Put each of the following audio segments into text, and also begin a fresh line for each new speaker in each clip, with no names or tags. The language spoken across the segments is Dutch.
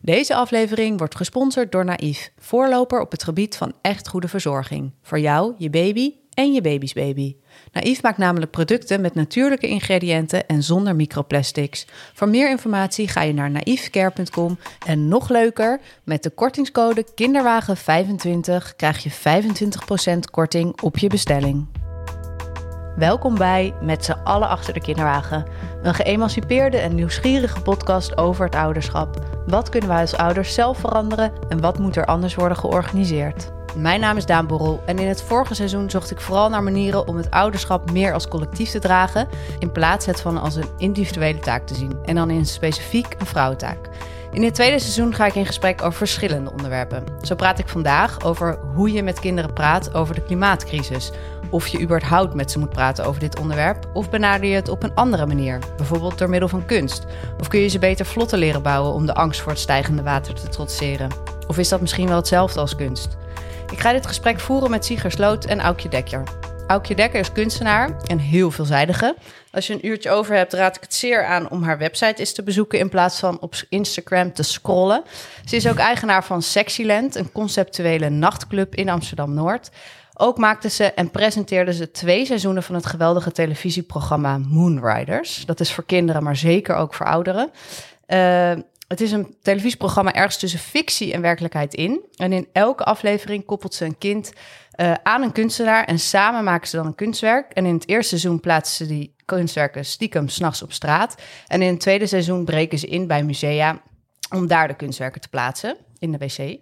Deze aflevering wordt gesponsord door Naïef, voorloper op het gebied van echt goede verzorging. Voor jou, je baby en je baby's baby. Naïef maakt namelijk producten met natuurlijke ingrediënten en zonder microplastics. Voor meer informatie ga je naar naïefcare.com. En nog leuker, met de kortingscode kinderwagen25 krijg je 25% korting op je bestelling. Welkom bij Met z'n allen achter de kinderwagen. Een geëmancipeerde en nieuwsgierige podcast over het ouderschap. Wat kunnen wij als ouders zelf veranderen en wat moet er anders worden georganiseerd? Mijn naam is Daan Borrel en in het vorige seizoen zocht ik vooral naar manieren om het ouderschap meer als collectief te dragen, in plaats het van als een individuele taak te zien en dan in specifiek een vrouwentaak. In het tweede seizoen ga ik in gesprek over verschillende onderwerpen. Zo praat ik vandaag over hoe je met kinderen praat over de klimaatcrisis. Of je überhaupt met ze moet praten over dit onderwerp, of benader je het op een andere manier, bijvoorbeeld door middel van kunst. Of kun je ze beter vlotten leren bouwen om de angst voor het stijgende water te trotseren. Of is dat misschien wel hetzelfde als kunst? Ik ga dit gesprek voeren met Sieger Sloot en Aukje Dekker. Aukje Dekker is kunstenaar en heel veelzijdige. Als je een uurtje over hebt, raad ik het zeer aan om haar website eens te bezoeken in plaats van op Instagram te scrollen. Ze is ook eigenaar van Sexyland, een conceptuele nachtclub in Amsterdam-Noord. Ook maakte ze en presenteerde ze 2 seizoenen van het geweldige televisieprogramma Moonriders. Dat is voor kinderen, maar zeker ook voor ouderen. Het is een televisieprogramma ergens tussen fictie en werkelijkheid in. En in elke aflevering koppelt ze een kind aan een kunstenaar en samen maken ze dan een kunstwerk. En in het eerste seizoen plaatsen ze die kunstwerken stiekem 's nachts op straat. En in het tweede seizoen breken ze in bij musea om daar de kunstwerken te plaatsen in de wc.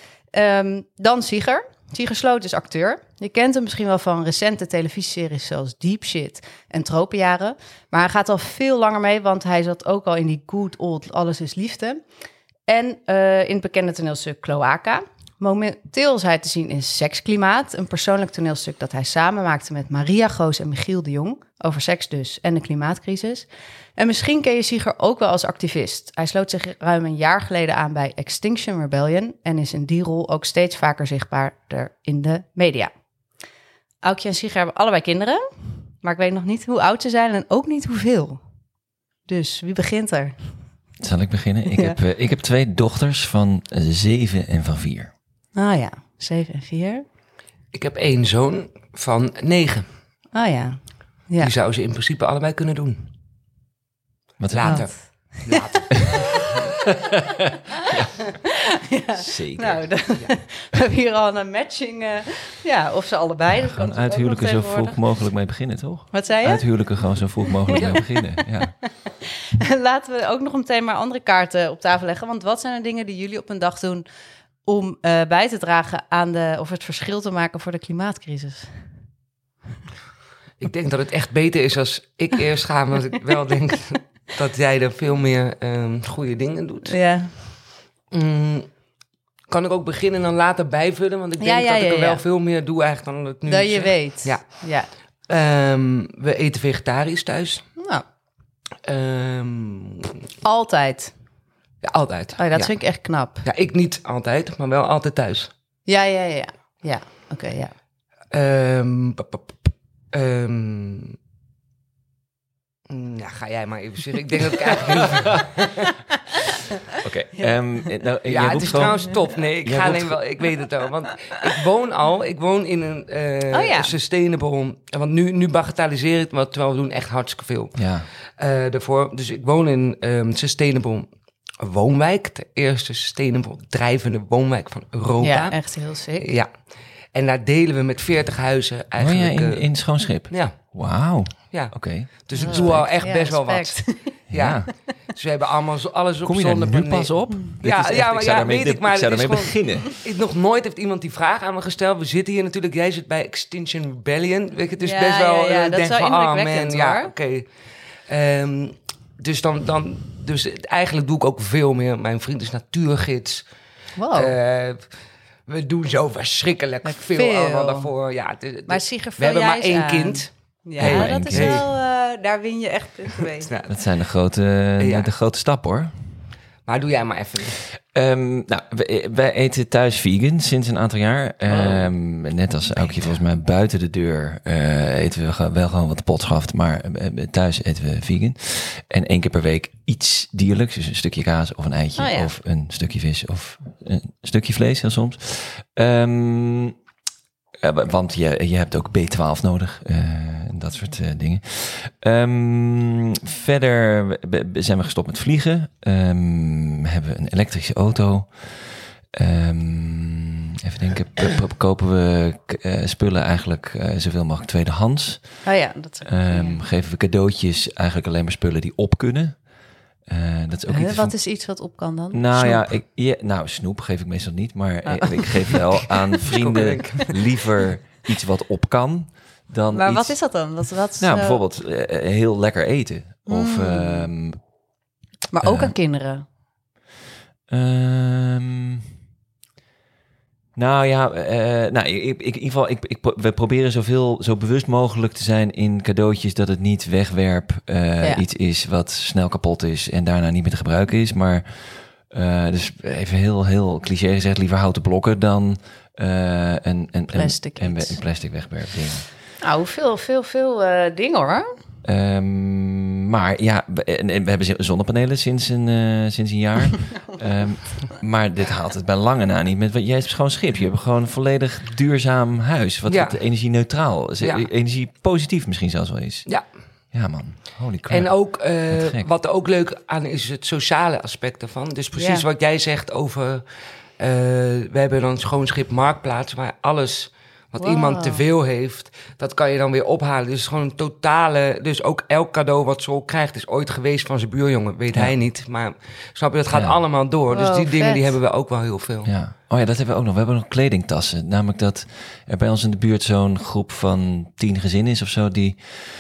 Dan Sieger. Sieger Sloot is acteur. Je kent hem misschien wel van recente televisieseries zoals Deep Shit en Tropenjaren. Maar hij gaat al veel langer mee, want hij zat ook al in die good old Alles is Liefde. En in het bekende toneelstuk Cloaca. Momenteel is hij te zien in Seksklimaat, een persoonlijk toneelstuk dat hij samen maakte met Maria Goos en Michiel de Jong. Over seks dus en de klimaatcrisis. En misschien ken je Sieger ook wel als activist. Hij sloot zich ruim een jaar geleden aan bij Extinction Rebellion en is in die rol ook steeds vaker zichtbaarder in de media. Aukje en Sieger hebben allebei kinderen, maar ik weet nog niet hoe oud ze zijn en ook niet hoeveel. Dus wie begint er?
Zal ik beginnen? Ik heb 2 dochters van 7 en van 4.
Ah ja, 7 en 4.
Ik heb 1 zoon van 9.
Ah ja. Ja.
Die zou ze in principe allebei kunnen doen.
Wat
Later. Later.
Ja, zeker.
Nou, we hebben hier al een matching. Of ze allebei.
We gaan uithuwelijken zo vroeg mogelijk mee beginnen, toch?
Wat zei je?
Uithuwelijken gewoon zo vroeg mogelijk mee beginnen, ja.
Laten we ook nog meteen maar andere kaarten op tafel leggen. Want wat zijn de dingen die jullie op een dag doen om bij te dragen aan of het verschil te maken voor de klimaatcrisis?
Ik denk dat het echt beter is als ik eerst ga, want ik wel denk dat jij er veel meer goede dingen doet.
Ja.
Kan ik ook beginnen en dan later bijvullen? Want ik denk dat ik er wel veel meer doe eigenlijk dan dat ik nu
dat je
zeg.
weet.
Ja. We eten vegetarisch thuis.
Nou. Altijd.
Ja, altijd.
Oh, dat vind ik echt knap.
Ja, ik niet altijd, maar wel altijd thuis.
Ja. Ja, oké, ja.
Ga jij maar even zeggen. Ik denk dat ik eigenlijk heel...
Oké.
Het is trouwens top. Nee, ik weet het al. Want ik woon in een sustainable... Want nu bagatelliseer ik het, terwijl we doen echt hartstikke veel.
Ja.
Daarvoor. Dus ik woon in een sustainable woonwijk. De eerste sustainable drijvende woonwijk van Europa.
Ja, echt heel sick.
Ja. En daar delen we met 40 huizen eigenlijk...
Woon jij in Schoonschip?
Ja.
Wauw.
Ja.
Oké.
Dus ik doe al echt best wel wat.
Ja.
Dus we hebben allemaal alles op
Kom je daar nu pas op?
Ik zou
daarmee beginnen.
Nog nooit heeft iemand die vraag aan me gesteld. We zitten hier natuurlijk, jij zit bij Extinction Rebellion. Weet je, dus best wel...
Ja, dat is wel indrukwekkend, hoor.
Ja, oké. Dus eigenlijk doe ik ook veel meer. Mijn vriend is natuurgids.
Wow.
We doen zo verschrikkelijk veel allemaal daarvoor. Ja,
maar Sieger,
we hebben maar 1 kind.
Ja, dat is wel... daar win je echt punten mee.
Ja, dat zijn de grote stappen, hoor.
Maar doe jij maar even.
Wij eten thuis vegan sinds een aantal jaar. Net als Aukje volgens mij buiten de deur eten we wel gewoon wat potschaft, maar thuis eten we vegan. En 1 keer per week iets dierlijks, dus een stukje kaas of een eitje of een stukje vis of een stukje vlees heel soms. Want je hebt ook B12 nodig, dat soort dingen. Verder zijn we gestopt met vliegen. Hebben we een elektrische auto. Even denken, kopen we spullen eigenlijk zoveel mogelijk tweedehands.
Dat
geven we cadeautjes eigenlijk alleen maar spullen die op kunnen. Dat is ook iets
wat is iets wat op kan dan?
Nou, snoep geef ik meestal niet, maar ik geef wel aan vrienden liever iets wat op kan dan
maar
iets...
wat is dat dan?
Bijvoorbeeld heel lekker eten. Of,
maar ook aan kinderen?
In ieder geval, we proberen zo bewust mogelijk te zijn in cadeautjes dat het niet wegwerp iets is wat snel kapot is en daarna niet meer te gebruiken is. Maar dus even heel cliché gezegd, liever houten blokken dan een plastic wegwerp ding.
Nou, veel dingen hoor.
Maar ja, we hebben zonnepanelen sinds een jaar. Maar dit haalt het bij lange na niet. Jij hebt gewoon schip. Je hebt gewoon een volledig duurzaam huis. Wat energie-neutraal, energie-positief misschien zelfs wel is. Ja man, holy crap.
En ook, wat er ook leuk aan is het sociale aspect ervan. Dus precies wat jij zegt over... we hebben dan schoon schip Marktplaats, waar alles... wat iemand te veel heeft, dat kan je dan weer ophalen. Dus gewoon een totale... Dus ook elk cadeau wat Sol krijgt is ooit geweest van zijn buurjongen. Weet hij niet. Maar snap je, dat gaat allemaal door. Dus die dingen die hebben we ook wel heel veel.
Ja. Oh ja, dat hebben we ook nog. We hebben nog kledingtassen. Namelijk dat er bij ons in de buurt zo'n groep van 10 gezinnen is of zo... die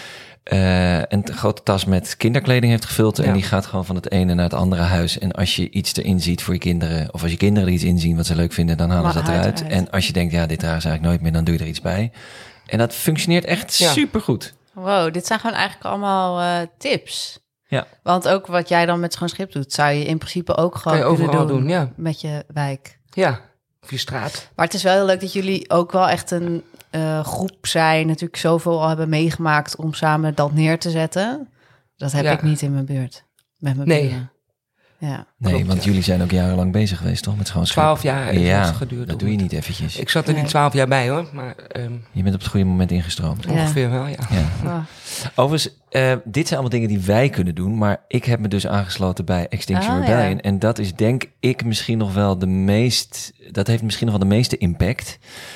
een grote tas met kinderkleding heeft gevuld... en die gaat gewoon van het ene naar het andere huis. En als je iets erin ziet voor je kinderen... of als je kinderen er iets in zien wat ze leuk vinden... dan halen ze dat eruit. En als je denkt, dit dragen ze eigenlijk nooit meer... dan doe je er iets bij. En dat functioneert echt supergoed.
Wow, dit zijn gewoon eigenlijk allemaal tips.
Ja.
Want ook wat jij dan met schoon schip doet... zou je in principe ook gewoon kunnen doen met je wijk.
Ja, of je straat.
Maar het is wel heel leuk dat jullie ook wel echt een... groep zijn, natuurlijk zoveel al hebben meegemaakt om samen dat neer te zetten. Dat heb ik niet in mijn buurt. Met mijn buren. Ja.
Nee, klopt, want jullie zijn ook jarenlang bezig geweest, toch? Met schoon schip.
12 jaar heeft het geduurd.
Dat doe je niet eventjes.
Ik zat er niet 12 jaar bij, hoor. Maar,
je bent op het goede moment ingestroomd.
Ongeveer wel, ja.
Overigens, dit zijn allemaal dingen die wij kunnen doen, maar ik heb me dus aangesloten bij Extinction Rebellion. Ja. En dat is denk ik misschien nog wel dat heeft misschien nog wel de meeste impact.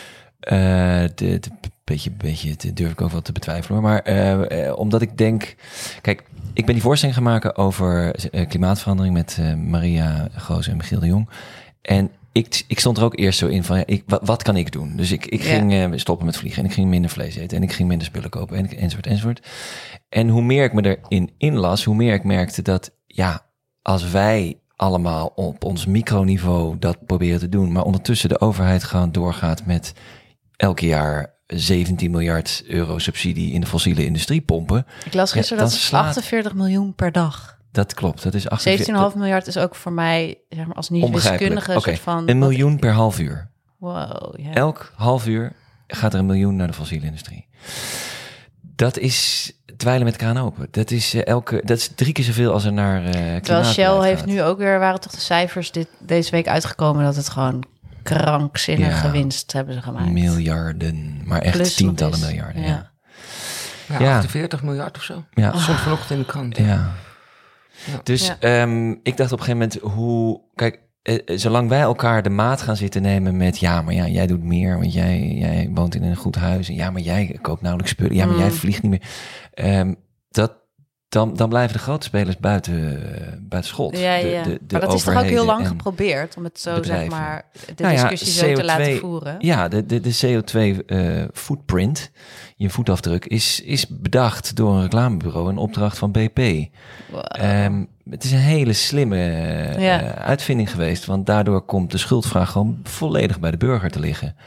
Beetje durf ik ook wel te betwijfelen. Maar omdat ik denk... Kijk, ik ben die voorstelling gaan maken over klimaatverandering... met Maria Goos en Michiel de Jong. En ik stond er ook eerst zo in van... wat kan ik doen? Dus ik ging stoppen met vliegen... en ik ging minder vlees eten... en ik ging minder spullen kopen... enzovoort. En hoe meer ik me erin inlas... hoe meer ik merkte dat... als wij allemaal op ons microniveau dat proberen te doen... maar ondertussen de overheid gewoon doorgaat met... elke jaar 17 miljard euro subsidie in de fossiele industrie pompen.
Ik las gisteren dat is 48 miljoen per dag.
Dat klopt, dat is
17,5 miljard is ook voor mij, zeg maar, als niet-wiskundige soort van...
$1 miljoen per half uur.
Wow, ja.
Elk half uur gaat er $1 miljoen naar de fossiele industrie. Dat is dweilen met kraan open. Dat is 3 keer zoveel als er naar klimaat
Terwijl Shell
gaat.
heeft nu ook weer, waren toch de cijfers deze week uitgekomen dat het gewoon krankzinnige winst hebben ze gemaakt.
Miljarden, maar echt plus tientallen miljarden.
Ja, 48 miljard of zo. Ja. Stond vanochtend in de krant.
Ja. Dus ik dacht op een gegeven moment, kijk, zolang wij elkaar de maat gaan zitten nemen met... maar jij doet meer, want jij woont in een goed huis. En maar jij koopt nauwelijks spullen. Maar jij vliegt niet meer. Dan blijven de grote spelers buiten schot.
Ja. Maar dat is toch ook heel lang geprobeerd... om het zo, bedrijven. Zeg maar, de discussie zo te laten voeren?
Ja, de CO2-footprint, je voetafdruk... is bedacht door een reclamebureau... in opdracht van BP. Wow. Het is een hele slimme uitvinding geweest... want daardoor komt de schuldvraag gewoon volledig bij de burger te liggen...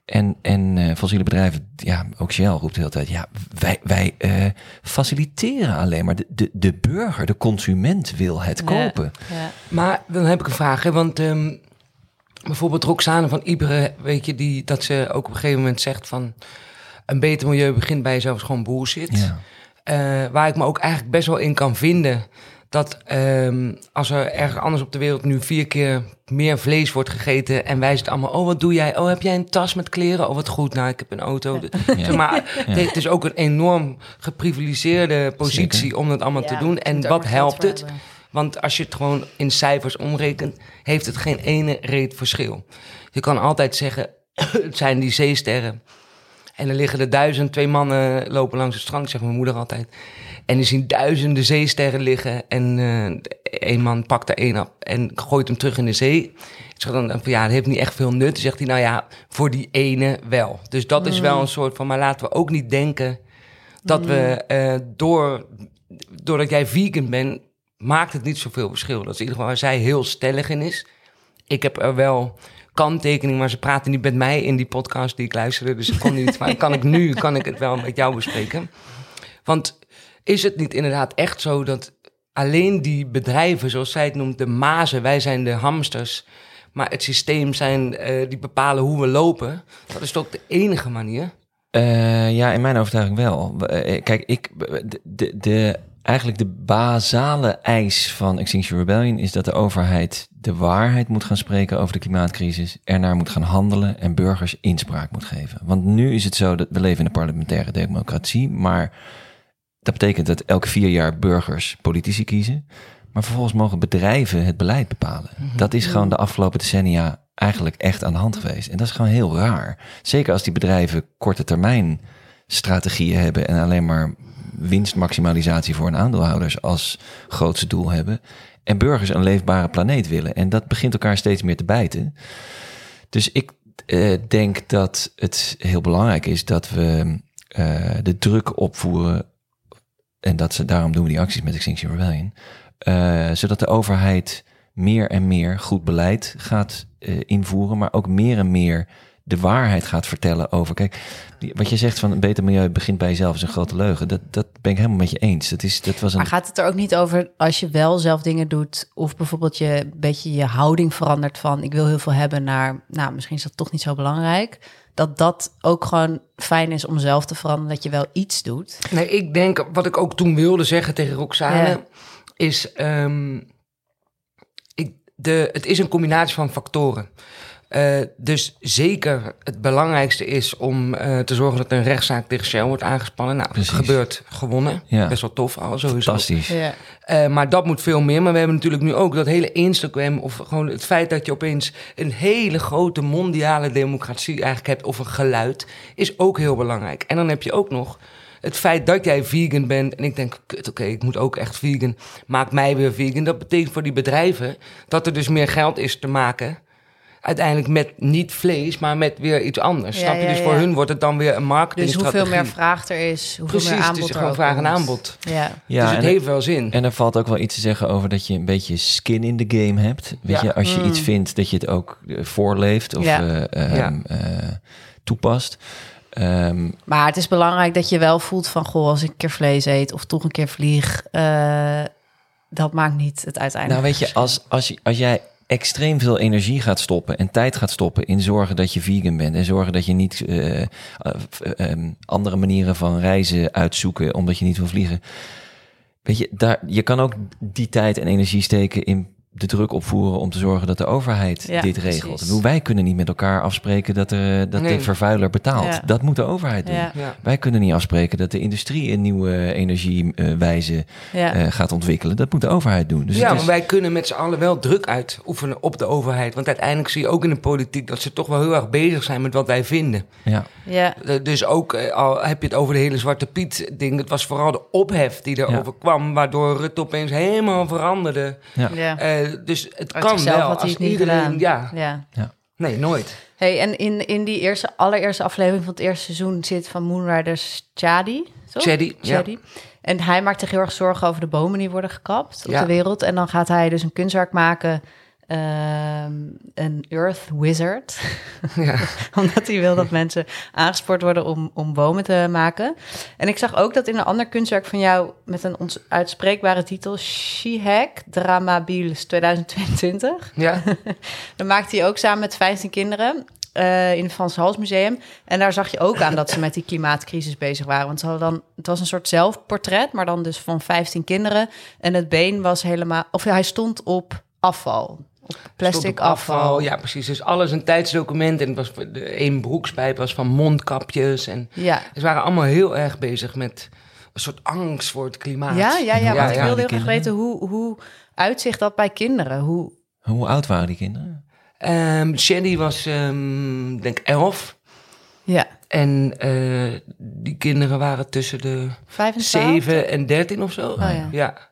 En fossiele bedrijven, ook Shell roept de hele tijd... wij faciliteren alleen maar. De burger, de consument wil het kopen.
Ja. Maar dan heb ik een vraag, hè, want... bijvoorbeeld Roxane van Iberen, weet je, dat ze ook op een gegeven moment zegt van... een beter milieu begint bij jezelf is gewoon bullshit. Ja. Waar ik me ook eigenlijk best wel in kan vinden... dat als er ergens anders op de wereld nu 4 keer meer vlees wordt gegeten... en wij zitten allemaal, wat doe jij? Heb jij een tas met kleren? Wat goed, nou, ik heb een auto. Ja. Zeg maar, het is ook een enorm geprivilegeerde positie... Zeker. Om dat allemaal te doen. En wat helpt het? Want als je het gewoon in cijfers omrekent... heeft het geen ene reet verschil. Je kan altijd zeggen, het zijn die zeesterren... en er liggen er 1000, 2 mannen lopen langs het strand, zegt mijn moeder altijd... En die zien duizenden zeesterren liggen en een man pakt er 1 op en gooit hem terug in de zee. Ik zeg dan van dat heeft niet echt veel nut. Dan zegt hij, voor die ene wel. Dus dat is wel een soort van, maar laten we ook niet denken dat we doordat jij vegan bent, maakt het niet zoveel verschil. Dat is in ieder geval waar zij heel stellig in is. Ik heb er wel kanttekening, maar ze praten niet met mij in die podcast die ik luisterde, dus ik kon niet. Maar kan ik het wel met jou bespreken. Want is het niet inderdaad echt zo dat alleen die bedrijven, zoals zij het noemt, de mazen, wij zijn de hamsters, maar het systeem zijn die bepalen hoe we lopen? Dat is toch de enige manier?
In mijn overtuiging wel. Kijk, eigenlijk de basale eis van Extinction Rebellion is dat de overheid de waarheid moet gaan spreken over de klimaatcrisis, ernaar moet gaan handelen en burgers inspraak moet geven. Want nu is het zo dat we leven in een parlementaire democratie, maar dat betekent dat elke 4 jaar burgers politici kiezen, maar vervolgens mogen bedrijven het beleid bepalen. Dat is gewoon de afgelopen decennia eigenlijk echt aan de hand geweest. En dat is gewoon heel raar. Zeker als die bedrijven korte termijn strategieën hebben en alleen maar winstmaximalisatie voor hun aandeelhouders als grootste doel hebben. En burgers een leefbare planeet willen. En dat begint elkaar steeds meer te bijten. Dus ik denk dat het heel belangrijk is dat we de druk opvoeren. En daarom doen we die acties met Extinction Rebellion. Zodat de overheid meer en meer goed beleid gaat invoeren. Maar ook meer en meer de waarheid gaat vertellen over. Kijk, wat je zegt van een beter milieu begint bij jezelf is een grote leugen. Dat ben ik helemaal met je eens. Maar
gaat het er ook niet over als je wel zelf dingen doet, of bijvoorbeeld je een beetje je houding verandert van ik wil heel veel hebben naar, misschien is dat toch niet zo belangrijk. Dat ook gewoon fijn is om zelf te veranderen, dat je wel iets doet.
Nee, ik denk, wat ik ook toen wilde zeggen tegen Roxane, is het is een combinatie van factoren. Dus zeker het belangrijkste is om te zorgen dat een rechtszaak tegen Shell wordt aangespannen. Nou, het gebeurt gewonnen. Ja. Best wel tof al, sowieso.
Fantastisch.
Ja. Maar dat moet veel meer. Maar we hebben natuurlijk nu ook dat hele Instagram, of gewoon het feit dat je opeens een hele grote mondiale democratie eigenlijk hebt, of een geluid, is ook heel belangrijk. En dan heb je ook nog het feit dat jij vegan bent en ik denk, oké, ik moet ook echt vegan, maak mij weer vegan. Dat betekent voor die bedrijven dat er dus meer geld is te maken, uiteindelijk met niet vlees, maar met weer iets anders. Snap je? Dus voor hun wordt het dan weer een marketingstrategie.
Dus hoeveel meer vraag er is, hoeveel meer aanbod er is.
Het is gewoon vraag en aanbod.
Ja.
Dus het heeft wel zin.
En er valt ook wel iets te zeggen over dat je een beetje skin in the game hebt. Weet je, als je iets vindt, dat je het ook voorleeft of toepast.
Maar het is belangrijk dat je wel voelt van, als ik een keer vlees eet of toch een keer vlieg, dat maakt niet het uiteindelijk.
Nou, weet je, als jij extreem veel energie gaat stoppen en tijd gaat stoppen in zorgen dat je vegan bent en zorgen dat je niet andere manieren van reizen uitzoeken omdat je niet wil vliegen. Weet je, je kan ook die tijd en energie steken in de druk opvoeren om te zorgen dat de overheid dit regelt. Wij kunnen niet met elkaar afspreken dat de vervuiler betaalt. Ja. Dat moet de overheid doen. Ja. Ja. Wij kunnen niet afspreken dat de industrie een nieuwe energiewijze gaat ontwikkelen. Dat moet de overheid doen. Dus
maar wij kunnen met z'n allen wel druk uitoefenen op de overheid. Want uiteindelijk zie je ook in de politiek dat ze toch wel heel erg bezig zijn met wat wij vinden. Ja. Ja. Dus ook al heb je het over de hele Zwarte Piet ding. Het was vooral de ophef die erover kwam, waardoor Rutte opeens helemaal veranderde. Ja. Dus het
uit
kan wel
als iedereen.
Ja. Nee, nooit.
Hey, en in die allereerste aflevering van het eerste seizoen zit van Moonriders Chadi.
Chadi.
En hij maakt zich heel erg zorgen over de bomen die worden gekapt op de wereld. En dan gaat hij dus een kunstwerk maken een Earth Wizard.
Ja.
Omdat hij wil dat mensen aangespoord worden om bomen te maken. En ik zag ook dat in een ander kunstwerk van jou met een onuitspreekbare titel, She-Hack Dramabiles 2022.
Ja.
Dan maakte hij ook samen met 15 kinderen in het Frans Hals Museum. En daar zag je ook aan dat ze met die klimaatcrisis bezig waren. Want ze hadden het was een soort zelfportret, maar dan dus van 15 kinderen. En het been was helemaal, of hij stond op afval. Op plastic afval.
Ja, precies. Dus alles een tijdsdocument. En het was één broekspijp was van mondkapjes. En ze waren allemaal heel erg bezig met een soort angst voor het klimaat.
Ja, want ik wilde heel graag weten hoe uitzicht dat bij kinderen.
Hoe oud waren die kinderen?
Shelly was, denk ik, 11.
Ja.
En die kinderen waren tussen de 7 en 13 of zo. Ja.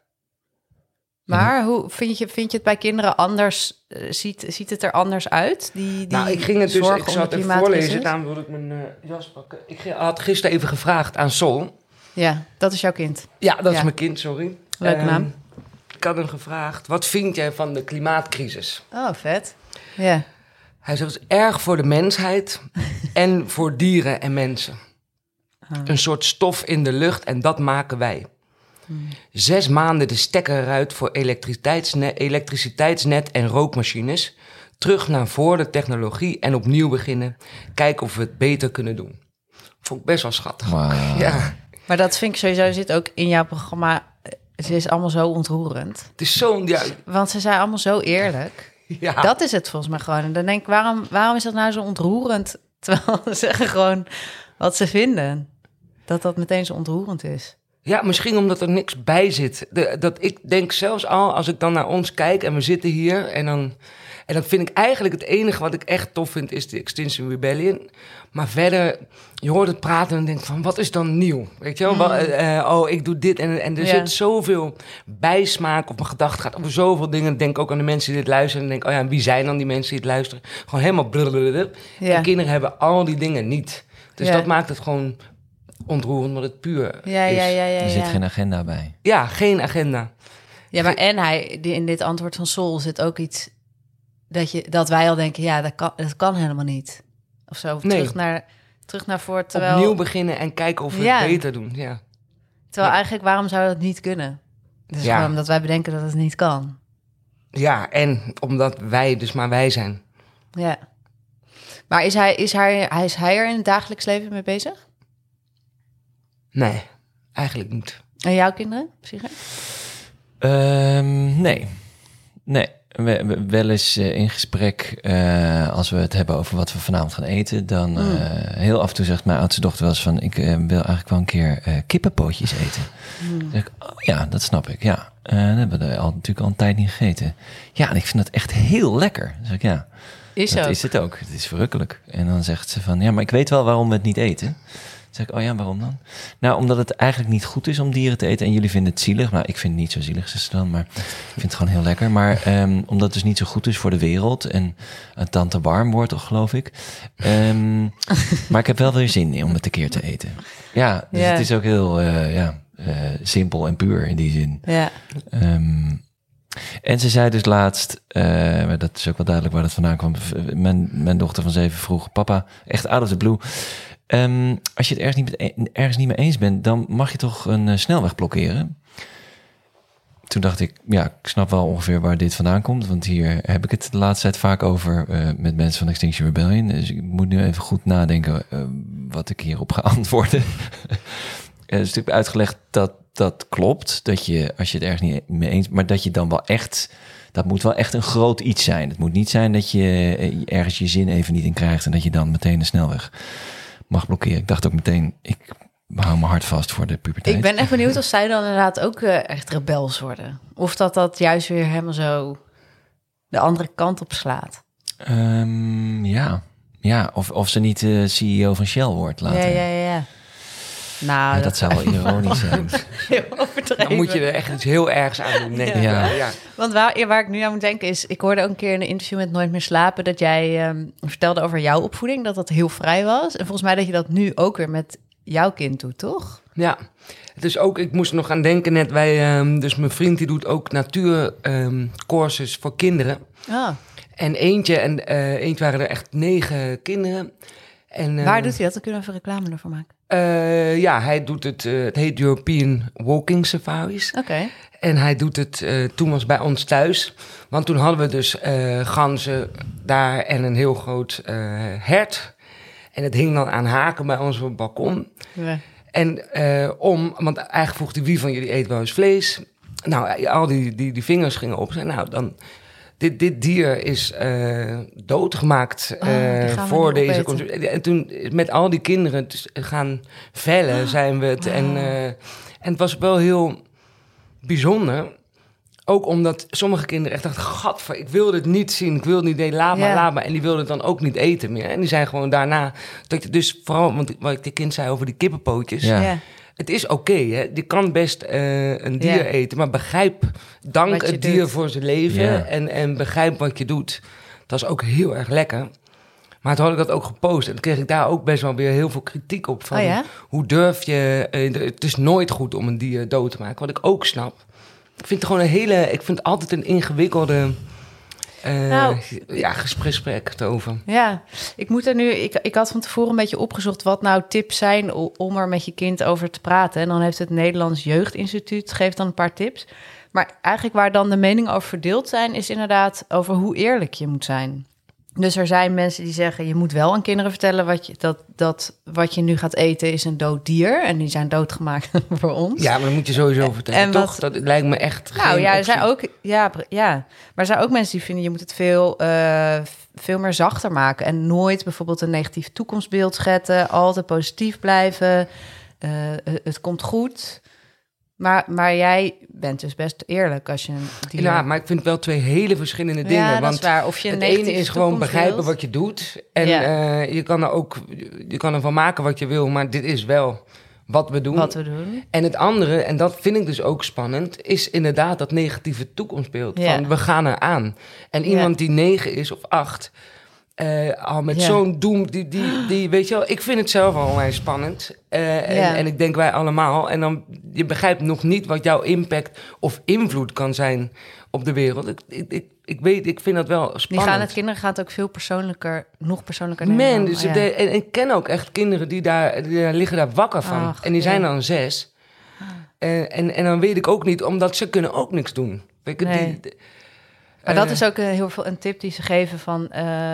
Maar hoe vind je het bij kinderen anders? Ziet het er anders uit?
Ik ging het dus. Ik zat even voorlezen. Daarom wilde ik mijn jas pakken. Ik had gisteren even gevraagd aan Sol.
Ja, dat is jouw kind.
Ja, dat is mijn kind, sorry.
Leuke naam.
Ik had hem gevraagd, wat vind jij van de klimaatcrisis?
Oh, vet. Ja.
Hij zegt, het is erg voor de mensheid en voor dieren en mensen. Een soort stof in de lucht en dat maken wij. 6 maanden de stekker eruit voor elektriciteitsnet en rookmachines. Terug naar voor de technologie en opnieuw beginnen. Kijken of we het beter kunnen doen. Vond ik best wel schattig.
Wow.
Ja.
Maar dat vind ik sowieso, zit ook in jouw programma. Het is allemaal zo ontroerend.
Het is zo... Ja.
Want ze zijn allemaal zo eerlijk.
Ja.
Dat is het volgens mij gewoon. En dan denk ik, waarom is dat nou zo ontroerend? Terwijl ze zeggen gewoon wat ze vinden. Dat meteen zo ontroerend is.
Ja, misschien omdat er niks bij zit. Dat ik denk zelfs al, als ik dan naar ons kijk en we zitten hier... En dan vind ik eigenlijk het enige wat ik echt tof vind... is de Extinction Rebellion. Maar verder, je hoort het praten en denkt van... wat is dan nieuw? Weet je wel? Ik doe dit. En er zit zoveel bijsmaak op mijn gedachten. Het gaat over zoveel dingen. Ik denk ook aan de mensen die dit luisteren. En denk, wie zijn dan die mensen die het luisteren? Gewoon helemaal blablabla. Ja. En kinderen hebben al die dingen niet. Dus dat maakt het gewoon... ontroerend, omdat het puur is.
Er zit geen agenda bij.
Ja, geen agenda.
Ja, maar in dit antwoord van Sol zit ook iets... dat wij al denken, dat kan helemaal niet. Of zo, terug naar voor. Terwijl...
Opnieuw beginnen en kijken of we het beter doen. Ja.
Terwijl eigenlijk, waarom zou dat niet kunnen? Dus gewoon omdat wij bedenken dat het niet kan.
Ja, en omdat wij dus maar wij zijn.
Ja. Maar is hij er in het dagelijks leven mee bezig?
Nee, eigenlijk niet.
En jouw kinderen, Sigrid?
Nee. We wel eens in gesprek, als we het hebben over wat we vanavond gaan eten... dan heel af en toe zegt mijn oudste dochter wel eens van... ik wil eigenlijk wel een keer kippenpootjes eten. Dan zeg ik, ja, dat snap ik, ja. Dat hebben we natuurlijk al een tijd niet gegeten. Ja, en ik vind dat echt heel lekker. Dan zeg ik, ja, dat is het ook. Het is verrukkelijk. En dan zegt ze van, ja, maar ik weet wel waarom we het niet eten... Dan zeg ik, waarom dan? Nou, omdat het eigenlijk niet goed is om dieren te eten. En jullie vinden het zielig. Nou, ik vind het niet zo zielig, zegt ze dan. Maar ik vind het gewoon heel lekker. Maar omdat het dus niet zo goed is voor de wereld. En het dan te warm wordt, geloof ik. Maar ik heb wel weer zin in om het een keer te eten. Ja, dus het is ook heel simpel en puur in die zin.
Ja.
En ze zei dus laatst, maar dat is ook wel duidelijk waar dat vandaan kwam. Mijn dochter van 7 vroeg, papa, echt out of the blue... als je het ergens niet mee eens bent, dan mag je toch een snelweg blokkeren. Toen dacht ik, ik snap wel ongeveer waar dit vandaan komt. Want hier heb ik het de laatste tijd vaak over met mensen van Extinction Rebellion. Dus ik moet nu even goed nadenken wat ik hierop ga antwoorden. Dus ik heb uitgelegd dat klopt. Dat je, als je het ergens niet mee eens bent, maar dat je dan wel echt... Dat moet wel echt een groot iets zijn. Het moet niet zijn dat je ergens je zin even niet in krijgt... en dat je dan meteen de snelweg... mag blokkeren. Ik dacht ook meteen, ik hou mijn hart vast voor de puberteit.
Ik ben echt benieuwd of zij dan inderdaad ook echt rebels worden. Of dat juist weer helemaal zo de andere kant op slaat.
Ja, of ze niet de CEO van Shell wordt later.
Ja. Nou,
dat zou wel ironisch zijn.
Heel overdreven.
Dan moet je er echt iets heel ergs aan doen. Nee. Ja.
Want waar ik nu aan moet denken is... Ik hoorde ook een keer in een interview met Nooit meer slapen... dat jij vertelde over jouw opvoeding, dat heel vrij was. En volgens mij dat je dat nu ook weer met jouw kind doet, toch?
Ja, het is ook... Ik moest nog aan denken net, dus mijn vriend die doet ook natuurcourses voor kinderen.
Ah.
En eentje waren er echt 9 kinderen. En,
waar doet hij dat? Dan kunnen we even reclame ervoor maken.
Hij doet het heet European Walking Safaris.
Oké.
En hij doet het, toen was bij ons thuis. Want toen hadden we dus ganzen daar en een heel groot hert. En het hing dan aan haken bij ons op het balkon.
Ja.
En want eigenlijk vroeg hij, wie van jullie eet wel eens vlees? Nou, al die vingers gingen op. Nou, dan... Dit dier is doodgemaakt voor deze consumptie. En toen met al die kinderen gaan vellen zijn we het. Wow. En het was wel heel bijzonder. Ook omdat sommige kinderen echt dachten... Gadver, ik wil dit niet zien. Ik wil het niet delen. Laat maar. En die wilden het dan ook niet eten meer. En die zijn gewoon daarna... Dus vooral, want wat ik de kind zei over die kippenpootjes...
Ja.
Het is oké, hè? Je kan best een dier eten, maar dank het dier voor zijn leven en begrijp wat je doet. Dat is ook heel erg lekker. Maar toen had ik dat ook gepost en toen kreeg ik daar ook best wel weer heel veel kritiek op. Van hoe durf je... het is nooit goed om een dier dood te maken, wat ik ook snap. Ik vind het gewoon ik vind het altijd een ingewikkelde... gesprek over.
Ja, ik moet er nu... Ik had van tevoren een beetje opgezocht wat nou tips zijn om er met je kind over te praten. En dan heeft het Nederlands Jeugdinstituut geeft dan een paar tips. Maar eigenlijk waar dan de meningen over verdeeld zijn, is inderdaad over hoe eerlijk je moet zijn. Dus er zijn mensen die zeggen, je moet wel aan kinderen vertellen wat je nu gaat eten is een dood dier. En die zijn doodgemaakt voor ons.
Ja, maar dat moet je sowieso vertellen. En toch? Dat lijkt me echt geen
er zijn ook... Maar er zijn ook mensen die vinden, je moet het veel meer zachter maken. En nooit bijvoorbeeld een negatief toekomstbeeld schetsen. Altijd positief blijven. Het komt goed. Maar jij bent dus best eerlijk als je...
Ja, maar ik vind het wel 2 hele verschillende dingen.
Ja, dat
want
is waar. Of je
het ene is gewoon begrijpen wat je doet. En je kan ervan maken wat je wil, maar dit is wel wat we doen. En het andere, en dat vind ik dus ook spannend, is inderdaad dat negatieve toekomstbeeld. Van we gaan eraan. En iemand die 9 is of 8... al met zo'n doem, die weet je wel... Ik vind het zelf al onwijs spannend. En ik denk wij allemaal. En dan, je begrijpt nog niet wat jouw impact of invloed kan zijn op de wereld. Ik vind dat wel spannend.
Kinderen gaan het ook veel nog persoonlijker nemen.
Dus en ik ken ook echt kinderen die liggen daar wakker van. En die zijn dan 6. En dan weet ik ook niet, omdat ze kunnen ook niks doen. Weet je,
maar dat is ook heel veel een tip die ze geven van...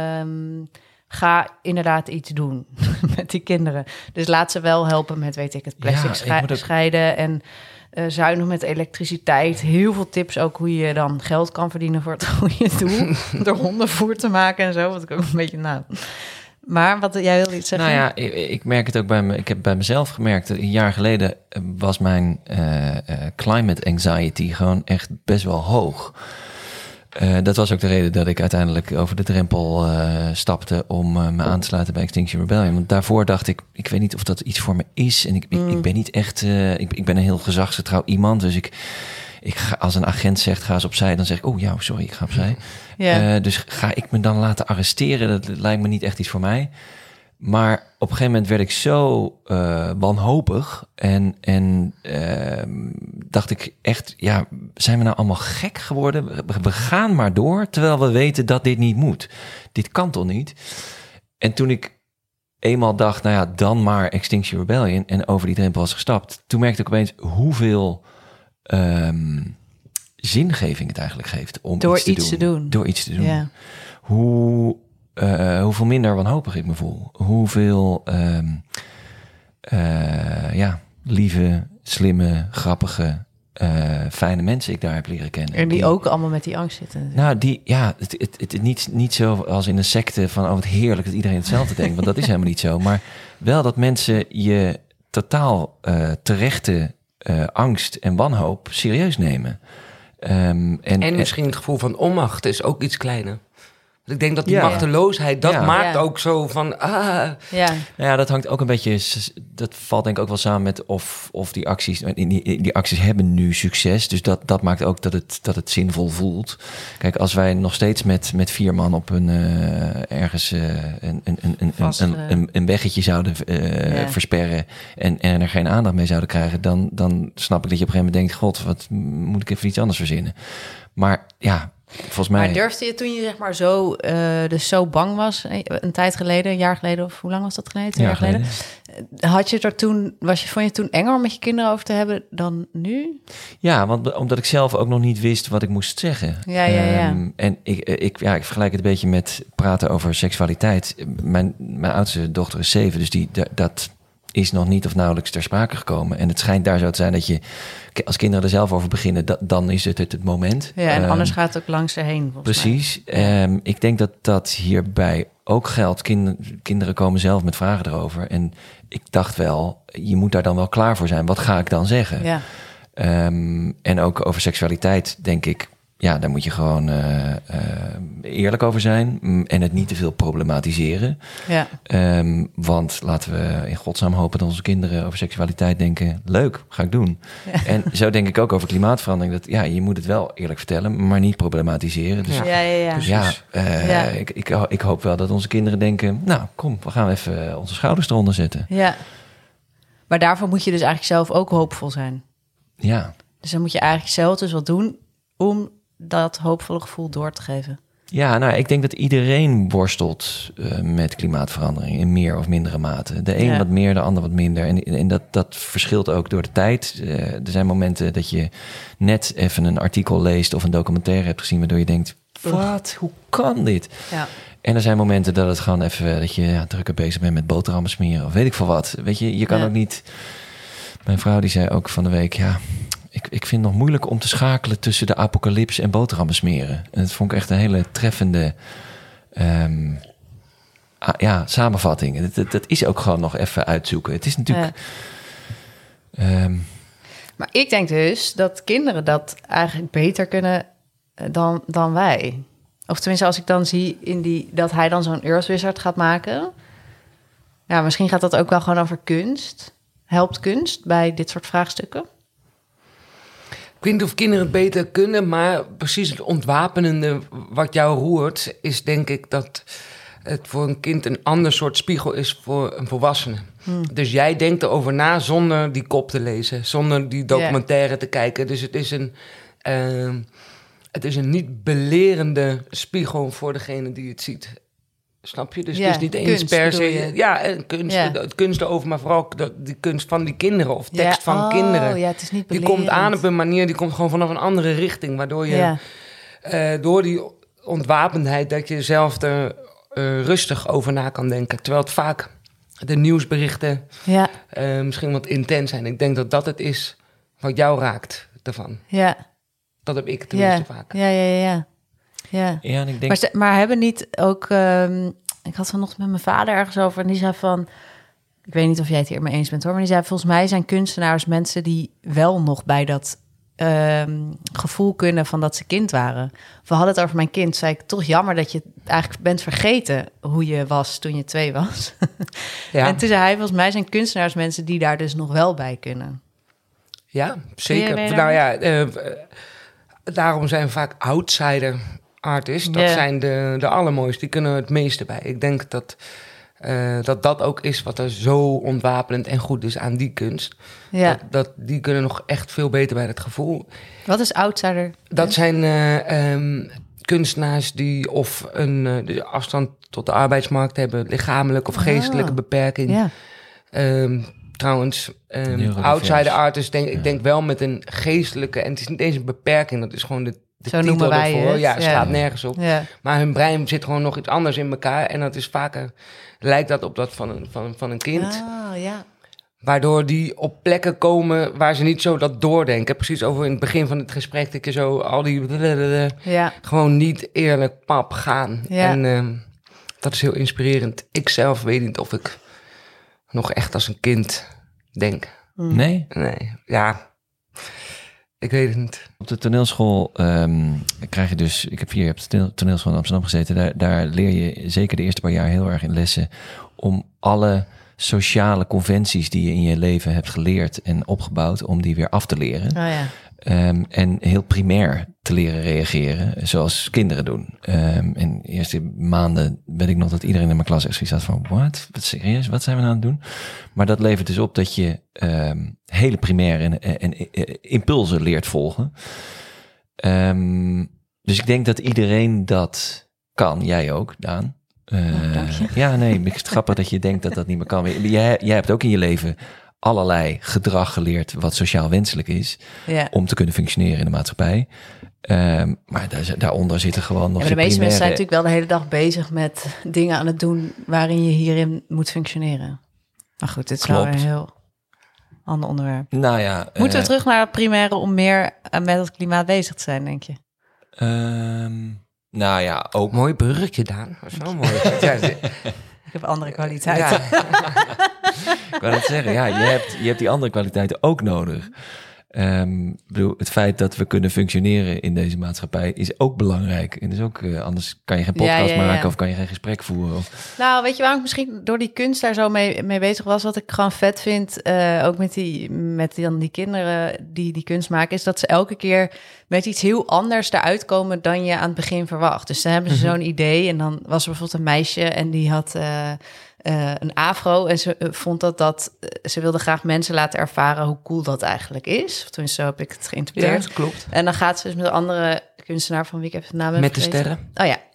ga inderdaad iets doen met die kinderen. Dus laat ze wel helpen met, weet ik het, plastic scheiden... en zuinig met elektriciteit. Heel veel tips ook hoe je dan geld kan verdienen voor het goede doel. Door hondenvoer te maken en zo, wat ik ook een beetje... Maar jij wilde iets zeggen?
Nou ja, ik merk het ook ik heb bij mezelf gemerkt... Een jaar geleden was mijn climate anxiety gewoon echt best wel hoog... Dat was ook de reden dat ik uiteindelijk over de drempel stapte... om me aan te sluiten bij Extinction Rebellion. Want daarvoor dacht ik weet niet of dat iets voor me is. En ik ben niet echt... ik ben een heel gezagsgetrouw iemand. Dus ik ga, als een agent zegt, ga eens opzij... dan zeg ik, sorry, ik ga opzij. Yeah. Dus ga ik me dan laten arresteren? Dat lijkt me niet echt iets voor mij. Maar op een gegeven moment werd ik zo wanhopig en dacht ik echt, zijn we nou allemaal gek geworden? We gaan maar door, terwijl we weten dat dit niet moet. Dit kan toch niet? En toen ik eenmaal dacht, dan maar Extinction Rebellion en over die drempel was gestapt, toen merkte ik opeens hoeveel zingeving het eigenlijk geeft om iets te doen. Door iets te doen. Yeah. Hoeveel minder wanhopig ik me voel. Hoeveel lieve, slimme, grappige, fijne mensen ik daar heb leren kennen.
En die ook allemaal met die angst zitten.
Nou, het niet zo als in een secte van... wat heerlijk dat iedereen hetzelfde denkt. Want dat is helemaal niet zo. Maar wel dat mensen je totaal terechte angst en wanhoop serieus nemen.
En misschien het gevoel van onmacht is ook iets kleiner. Ik denk dat die machteloosheid, maakt ook zo van...
Ja, dat hangt ook een beetje... Dat valt denk ik ook wel samen met of die acties... Die acties hebben nu succes. Dus dat maakt ook dat het zinvol voelt. Kijk, als wij nog steeds met 4 man op een ergens een weggetje zouden versperren... En er geen aandacht mee zouden krijgen... dan snap ik dat je op een gegeven moment denkt... God, wat moet ik even iets anders verzinnen? Maar volgens mij...
Maar durfde je toen je zeg maar zo, dus zo bang was, een tijd geleden, een jaar geleden, of hoe lang was dat geleden? 2 jaar geleden. Had je er toen, vond je het toen enger om met je kinderen over te hebben dan nu?
Ja, want omdat ik zelf ook nog niet wist wat ik moest zeggen.
Ja.
En ik vergelijk het een beetje met praten over seksualiteit. Mijn oudste dochter is 7, dus dat is nog niet of nauwelijks ter sprake gekomen. En het schijnt daar zo te zijn dat je, als kinderen er zelf over beginnen, dan is het moment.
Ja, en anders gaat het ook langs ze heen.
Precies. Ik denk dat hierbij ook geldt. Kinderen komen zelf met vragen erover. En ik dacht wel, je moet daar dan wel klaar voor zijn. Wat ga ik dan zeggen?
Ja.
En ook over seksualiteit denk ik, ja, daar moet je gewoon eerlijk over zijn en het niet te veel problematiseren. Ja. Want laten we in godsnaam hopen dat onze kinderen over seksualiteit denken, leuk, ga ik doen. Ja. En zo denk ik ook over klimaatverandering. Dat je moet het wel eerlijk vertellen, maar niet problematiseren. Dus ik hoop wel dat onze kinderen denken, nou kom, we gaan even onze schouders eronder zetten.
Ja. Maar daarvoor moet je dus eigenlijk zelf ook hoopvol zijn.
Ja.
Dus dan moet je eigenlijk zelf dus wat doen om dat hoopvolle gevoel door te geven.
Ja, nou, ik denk dat iedereen worstelt met klimaatverandering in meer of mindere mate. De een wat meer, de ander wat minder. En dat verschilt ook door de tijd. Er zijn momenten dat je net even een artikel leest of een documentaire hebt gezien, waardoor je denkt, wat, hoe kan dit? Ja. En er zijn momenten dat het gewoon even, dat je drukker bezig bent met boterhammen smeren of weet ik veel wat. Weet je kan ook niet... Mijn vrouw die zei ook van de week, ik vind het nog moeilijk om te schakelen tussen de apocalyps en boterhammen smeren. En dat vond ik echt een hele treffende samenvatting. Dat is ook gewoon nog even uitzoeken. Het is natuurlijk...
Maar ik denk dus dat kinderen dat eigenlijk beter kunnen dan wij. Of tenminste, als ik dan zie dat hij dan zo'n Earth Wizard gaat maken. Ja, misschien gaat dat ook wel gewoon over kunst. Helpt kunst bij dit soort vraagstukken?
Ik weet niet of kinderen het beter kunnen, maar precies het ontwapenende wat jou roert, is denk ik dat het voor een kind een ander soort spiegel is voor een volwassene. Dus jij denkt erover na zonder die kop te lezen, zonder die documentaire te kijken. Dus het is een niet belerende spiegel voor degene die het ziet. Snap je? Dus het is niet eens per se... Het kunst erover, maar vooral die kunst van die kinderen of tekst van kinderen.
Ja, het is niet
belerend. Die komt aan op een manier, die komt gewoon vanaf een andere richting. Waardoor je door die ontwapendheid dat je zelf er rustig over na kan denken. Terwijl het vaak de nieuwsberichten misschien wat intens zijn. Ik denk dat het is wat jou raakt ervan. Ja. Dat heb ik tenminste vaak.
Ja. En ik denk... maar hebben niet ook... ik had vanochtend met mijn vader ergens over en die zei van... Ik weet niet of jij het hier mee eens bent hoor, maar die zei volgens mij zijn kunstenaars mensen die wel nog bij dat gevoel kunnen van dat ze kind waren. We hadden het over mijn kind, zei ik toch jammer dat je eigenlijk bent vergeten hoe je was toen je 2 was. Ja. En toen zei hij, volgens mij zijn kunstenaars mensen die daar dus nog wel bij kunnen.
Ja, zeker. Nou ja, daarom zijn vaak outsider artists, dat zijn de allermooiste, die kunnen het meeste bij. Ik denk dat ook is wat er zo ontwapenend en goed is aan die kunst. Ja. Dat die kunnen nog echt veel beter bij het gevoel.
Wat is outsider?
Dat zijn kunstenaars die of de afstand tot de arbeidsmarkt hebben, lichamelijk of geestelijke beperking. Ja. Trouwens, outsider artists, ik denk wel met een geestelijke, en het is niet eens een beperking, dat is gewoon de
zo noemen wij
ervoor.
het.
Ja, het slaat nergens op. Ja. Maar hun brein zit gewoon nog iets anders in elkaar. En dat is vaker, lijkt dat op dat van een kind.
Oh, ja.
Waardoor die op plekken komen waar ze niet zo dat doordenken. Precies over in het begin van het gesprek dat je zo al die... gewoon niet eerlijk pap gaan. Ja. En dat is heel inspirerend. Ik zelf weet niet of ik nog echt als een kind denk.
Nee?
Nee, ja... Ik weet het niet.
Op de toneelschool krijg je dus... Ik heb 4 jaar op de toneelschool in Amsterdam gezeten. Daar leer je zeker de eerste paar jaar heel erg in lessen... om alle sociale conventies die je in je leven hebt geleerd en opgebouwd... om die weer af te leren. Oh ja. En heel primair te leren reageren, zoals kinderen doen. In de eerste maanden weet ik nog dat iedereen in mijn klas echt zoiets had van... Wat serieus? Wat zijn we nou aan het doen? Maar dat levert dus op dat je hele primaire en impulsen leert volgen. Dus ik denk dat iedereen dat kan. Jij ook, Daan.
Dank je.
Ja, nee, het is grappig dat je denkt dat dat niet meer kan. Jij hebt ook in je leven allerlei gedrag geleerd wat sociaal wenselijk is om te kunnen functioneren in de maatschappij. Maar daaronder zitten gewoon nog...
Ja, de meeste mensen zijn natuurlijk wel de hele dag bezig met dingen aan het doen waarin je hierin moet functioneren. Maar goed, dit is wel een heel ander onderwerp.
Nou ja,
moeten we terug naar het primaire om meer met het klimaat bezig te zijn, denk je?
Nou ja, ook...
Mooi bruggetje, Daan. Dat is wel mooi.
Ik heb andere kwaliteiten.
Ja. Ik wou het zeggen, ja, je hebt die andere kwaliteiten ook nodig. Ik bedoel, het feit dat we kunnen functioneren in deze maatschappij is ook belangrijk. En dus ook, anders kan je geen podcast maken of kan je geen gesprek voeren.
Nou, weet je waarom ik misschien door die kunst daar zo mee bezig was? Wat ik gewoon vet vind, ook met die kinderen die kunst maken, is dat ze elke keer met iets heel anders eruit komen dan je aan het begin verwacht. Dus dan hebben ze zo'n idee en dan was er bijvoorbeeld een meisje en die had... een afro en ze vond dat ze wilde graag mensen laten ervaren hoe cool dat eigenlijk is. Of tenminste, zo heb ik het geïnterpreteerd.
Ja, dat klopt.
En dan gaat ze dus met een andere kunstenaar van wie ik even de naam heb
Met de
vergeten.
sterren.
Oh ja,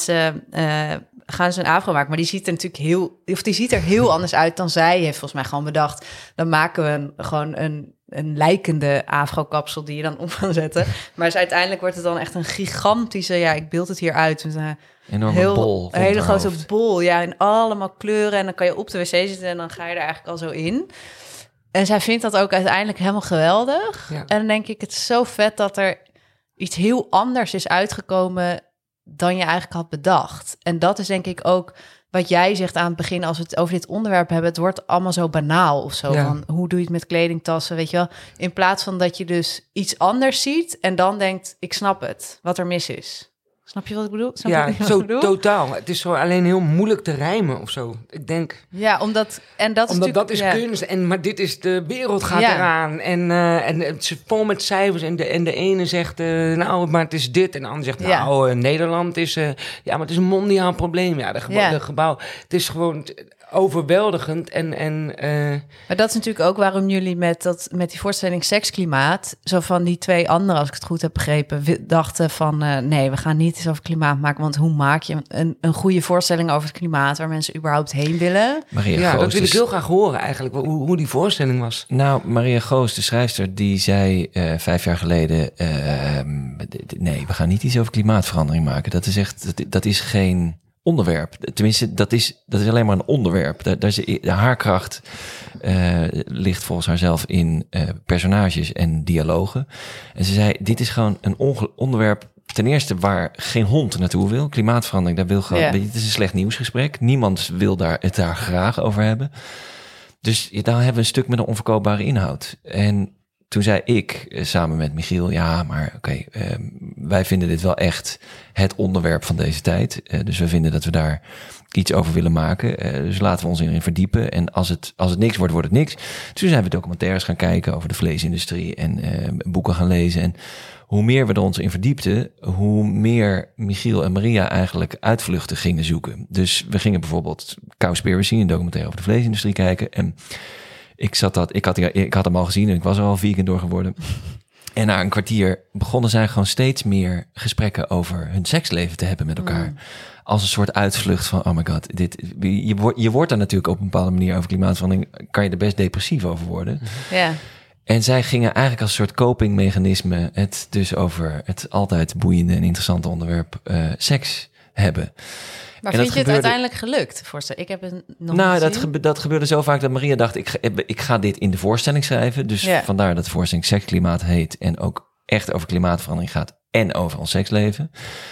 gaan ze een afro maken, maar die ziet er natuurlijk die ziet er heel anders uit dan zij heeft volgens mij gewoon bedacht. Dan maken we gewoon een lijkende afro-kapsel die je dan op kan zetten. Maar uiteindelijk wordt het dan echt een gigantische, ik beeld het hier uit, met een
enorme bol.
Een hele grote bol, in allemaal kleuren. En dan kan je op de wc zitten en dan ga je er eigenlijk al zo in. En zij vindt dat ook uiteindelijk helemaal geweldig. Ja. En dan denk ik, het is zo vet dat er iets heel anders is uitgekomen dan je eigenlijk had bedacht. En dat is denk ik ook wat jij zegt aan het begin, als we het over dit onderwerp hebben, het wordt allemaal zo banaal of zo. Ja. Van, hoe doe je het met kledingtassen, weet je wel? In plaats van dat je dus iets anders ziet en dan denkt, ik snap het, wat er mis is. Snap je wat ik bedoel?
Totaal. Het is zo alleen heel moeilijk te rijmen of zo. Ik denk...
Ja, omdat
dat is kunst. Maar dit is de wereld gaat eraan. En het is vol met cijfers. En de ene zegt, maar het is dit. En de ander zegt, Nederland is... maar het is een mondiaal probleem. Ja, de gebouw... Het is gewoon... overweldigend
Maar dat is natuurlijk ook waarom jullie met die voorstelling Seksklimaat, zo van die twee anderen, als ik het goed heb begrepen, dachten van nee, we gaan niet eens over klimaat maken, want hoe maak je een goede voorstelling over het klimaat waar mensen überhaupt heen willen?
Maria Goos,
dat wil ik heel graag horen eigenlijk, hoe die voorstelling was.
Nou, Maria Goos, de schrijfster, die zei 5 jaar geleden, nee, we gaan niet iets over klimaatverandering maken. Dat is echt, dat is geen onderwerp. Tenminste, dat is alleen maar een onderwerp. De haarkracht ligt volgens haarzelf in personages en dialogen. En ze zei, dit is gewoon een onderwerp, ten eerste waar geen hond naartoe wil. Klimaatverandering, daar wil gewoon... Yeah. Het is een slecht nieuwsgesprek. Niemand wil het daar graag over hebben. Dus daar hebben we een stuk met een onverkoopbare inhoud. En toen zei ik, samen met Michiel, wij vinden dit wel echt het onderwerp van deze tijd. Dus we vinden dat we daar iets over willen maken. Dus laten we ons erin verdiepen. En als het niks wordt, wordt het niks. Dus toen zijn we documentaires gaan kijken over de vleesindustrie en boeken gaan lezen. En hoe meer we er ons in verdiepten, hoe meer Michiel en Maria eigenlijk uitvluchten gingen zoeken. Dus we gingen bijvoorbeeld Cowspiracy, een documentaire over de vleesindustrie, kijken. En ik had hem al gezien en ik was er al vegan door geworden. En na een kwartier begonnen zij gewoon steeds meer gesprekken over hun seksleven te hebben met elkaar. Als een soort uitvlucht van, oh my god, je wordt er natuurlijk op een bepaalde manier over klimaatverandering, kan je er best depressief over worden.
Ja.
En zij gingen eigenlijk als een soort copingmechanisme het dus over het altijd boeiende en interessante onderwerp seks hebben.
Maar vind je het uiteindelijk gelukt? Ik heb het nog
niet dat gebeurde zo vaak dat Maria dacht, ik ga dit in de voorstelling schrijven. Dus vandaar dat de voorstelling Seksklimaat heet en ook echt over klimaatverandering gaat en over ons seksleven.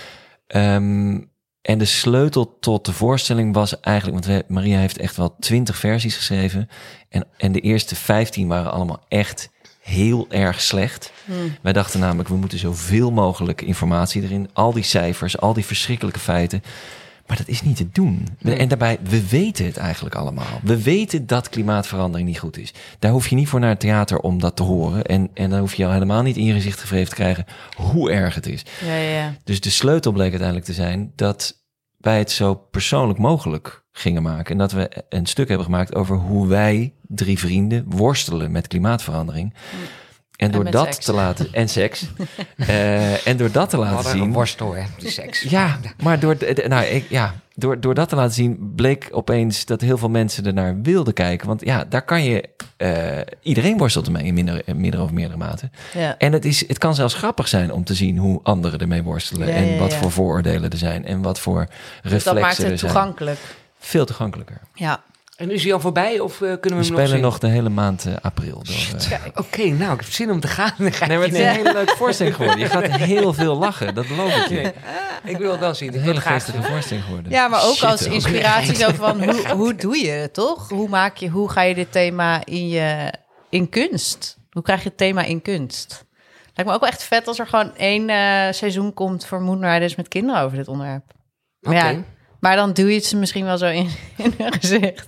En de sleutel tot de voorstelling was eigenlijk, want Maria heeft echt wel 20 versies geschreven. En de eerste 15 waren allemaal echt heel erg slecht. Wij dachten namelijk, we moeten zoveel mogelijk informatie erin. Al die cijfers, al die verschrikkelijke feiten. Maar dat is niet te doen. En daarbij, we weten het eigenlijk allemaal. We weten dat klimaatverandering niet goed is. Daar hoef je niet voor naar het theater om dat te horen. En dan hoef je al helemaal niet in je gezicht gevreven te krijgen hoe erg het is.
Ja.
Dus de sleutel bleek uiteindelijk te zijn dat wij het zo persoonlijk mogelijk gingen maken. En dat we een stuk hebben gemaakt over hoe wij 3 vrienden worstelen met klimaatverandering. En door dat
seks.
te laten... En seks. En door dat te laten zien...
Worstel, hè, die seks.
Ja, maar door dat te laten zien... bleek opeens dat heel veel mensen ernaar wilden kijken. Want ja, daar kan je... iedereen worstelt ermee in minder of meerdere mate.
Ja.
En het kan zelfs grappig zijn om te zien... hoe anderen ermee worstelen. En wat voor vooroordelen er zijn. En wat voor reflexen
dus dat maakt
er
het
zijn.
toegankelijk.
Veel toegankelijker.
Ja.
En is hij al voorbij of kunnen we hem nog
spelen
zien?
nog de hele maand april.
Oké, nou, ik heb zin om te gaan. Dan ga
Nee, maar het is
je-
een hele leuke voorstelling geworden. Je gaat heel veel lachen, dat beloof ik je.
Nee, ik wil het wel zien.
Een
Ik wil
hele
het graag
geestige voorstelling geworden.
Ja, maar ook
Shit,
als inspiratie zo van hoe doe je het, toch? Hoe ga je dit thema in kunst? Hoe krijg je het thema in kunst? Lijkt me ook wel echt vet als er gewoon 1 seizoen komt voor Moonriders met kinderen over dit onderwerp. Maar,
Oké.
ja, maar dan doe je het ze misschien wel zo in hun gezicht.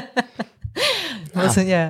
Ja.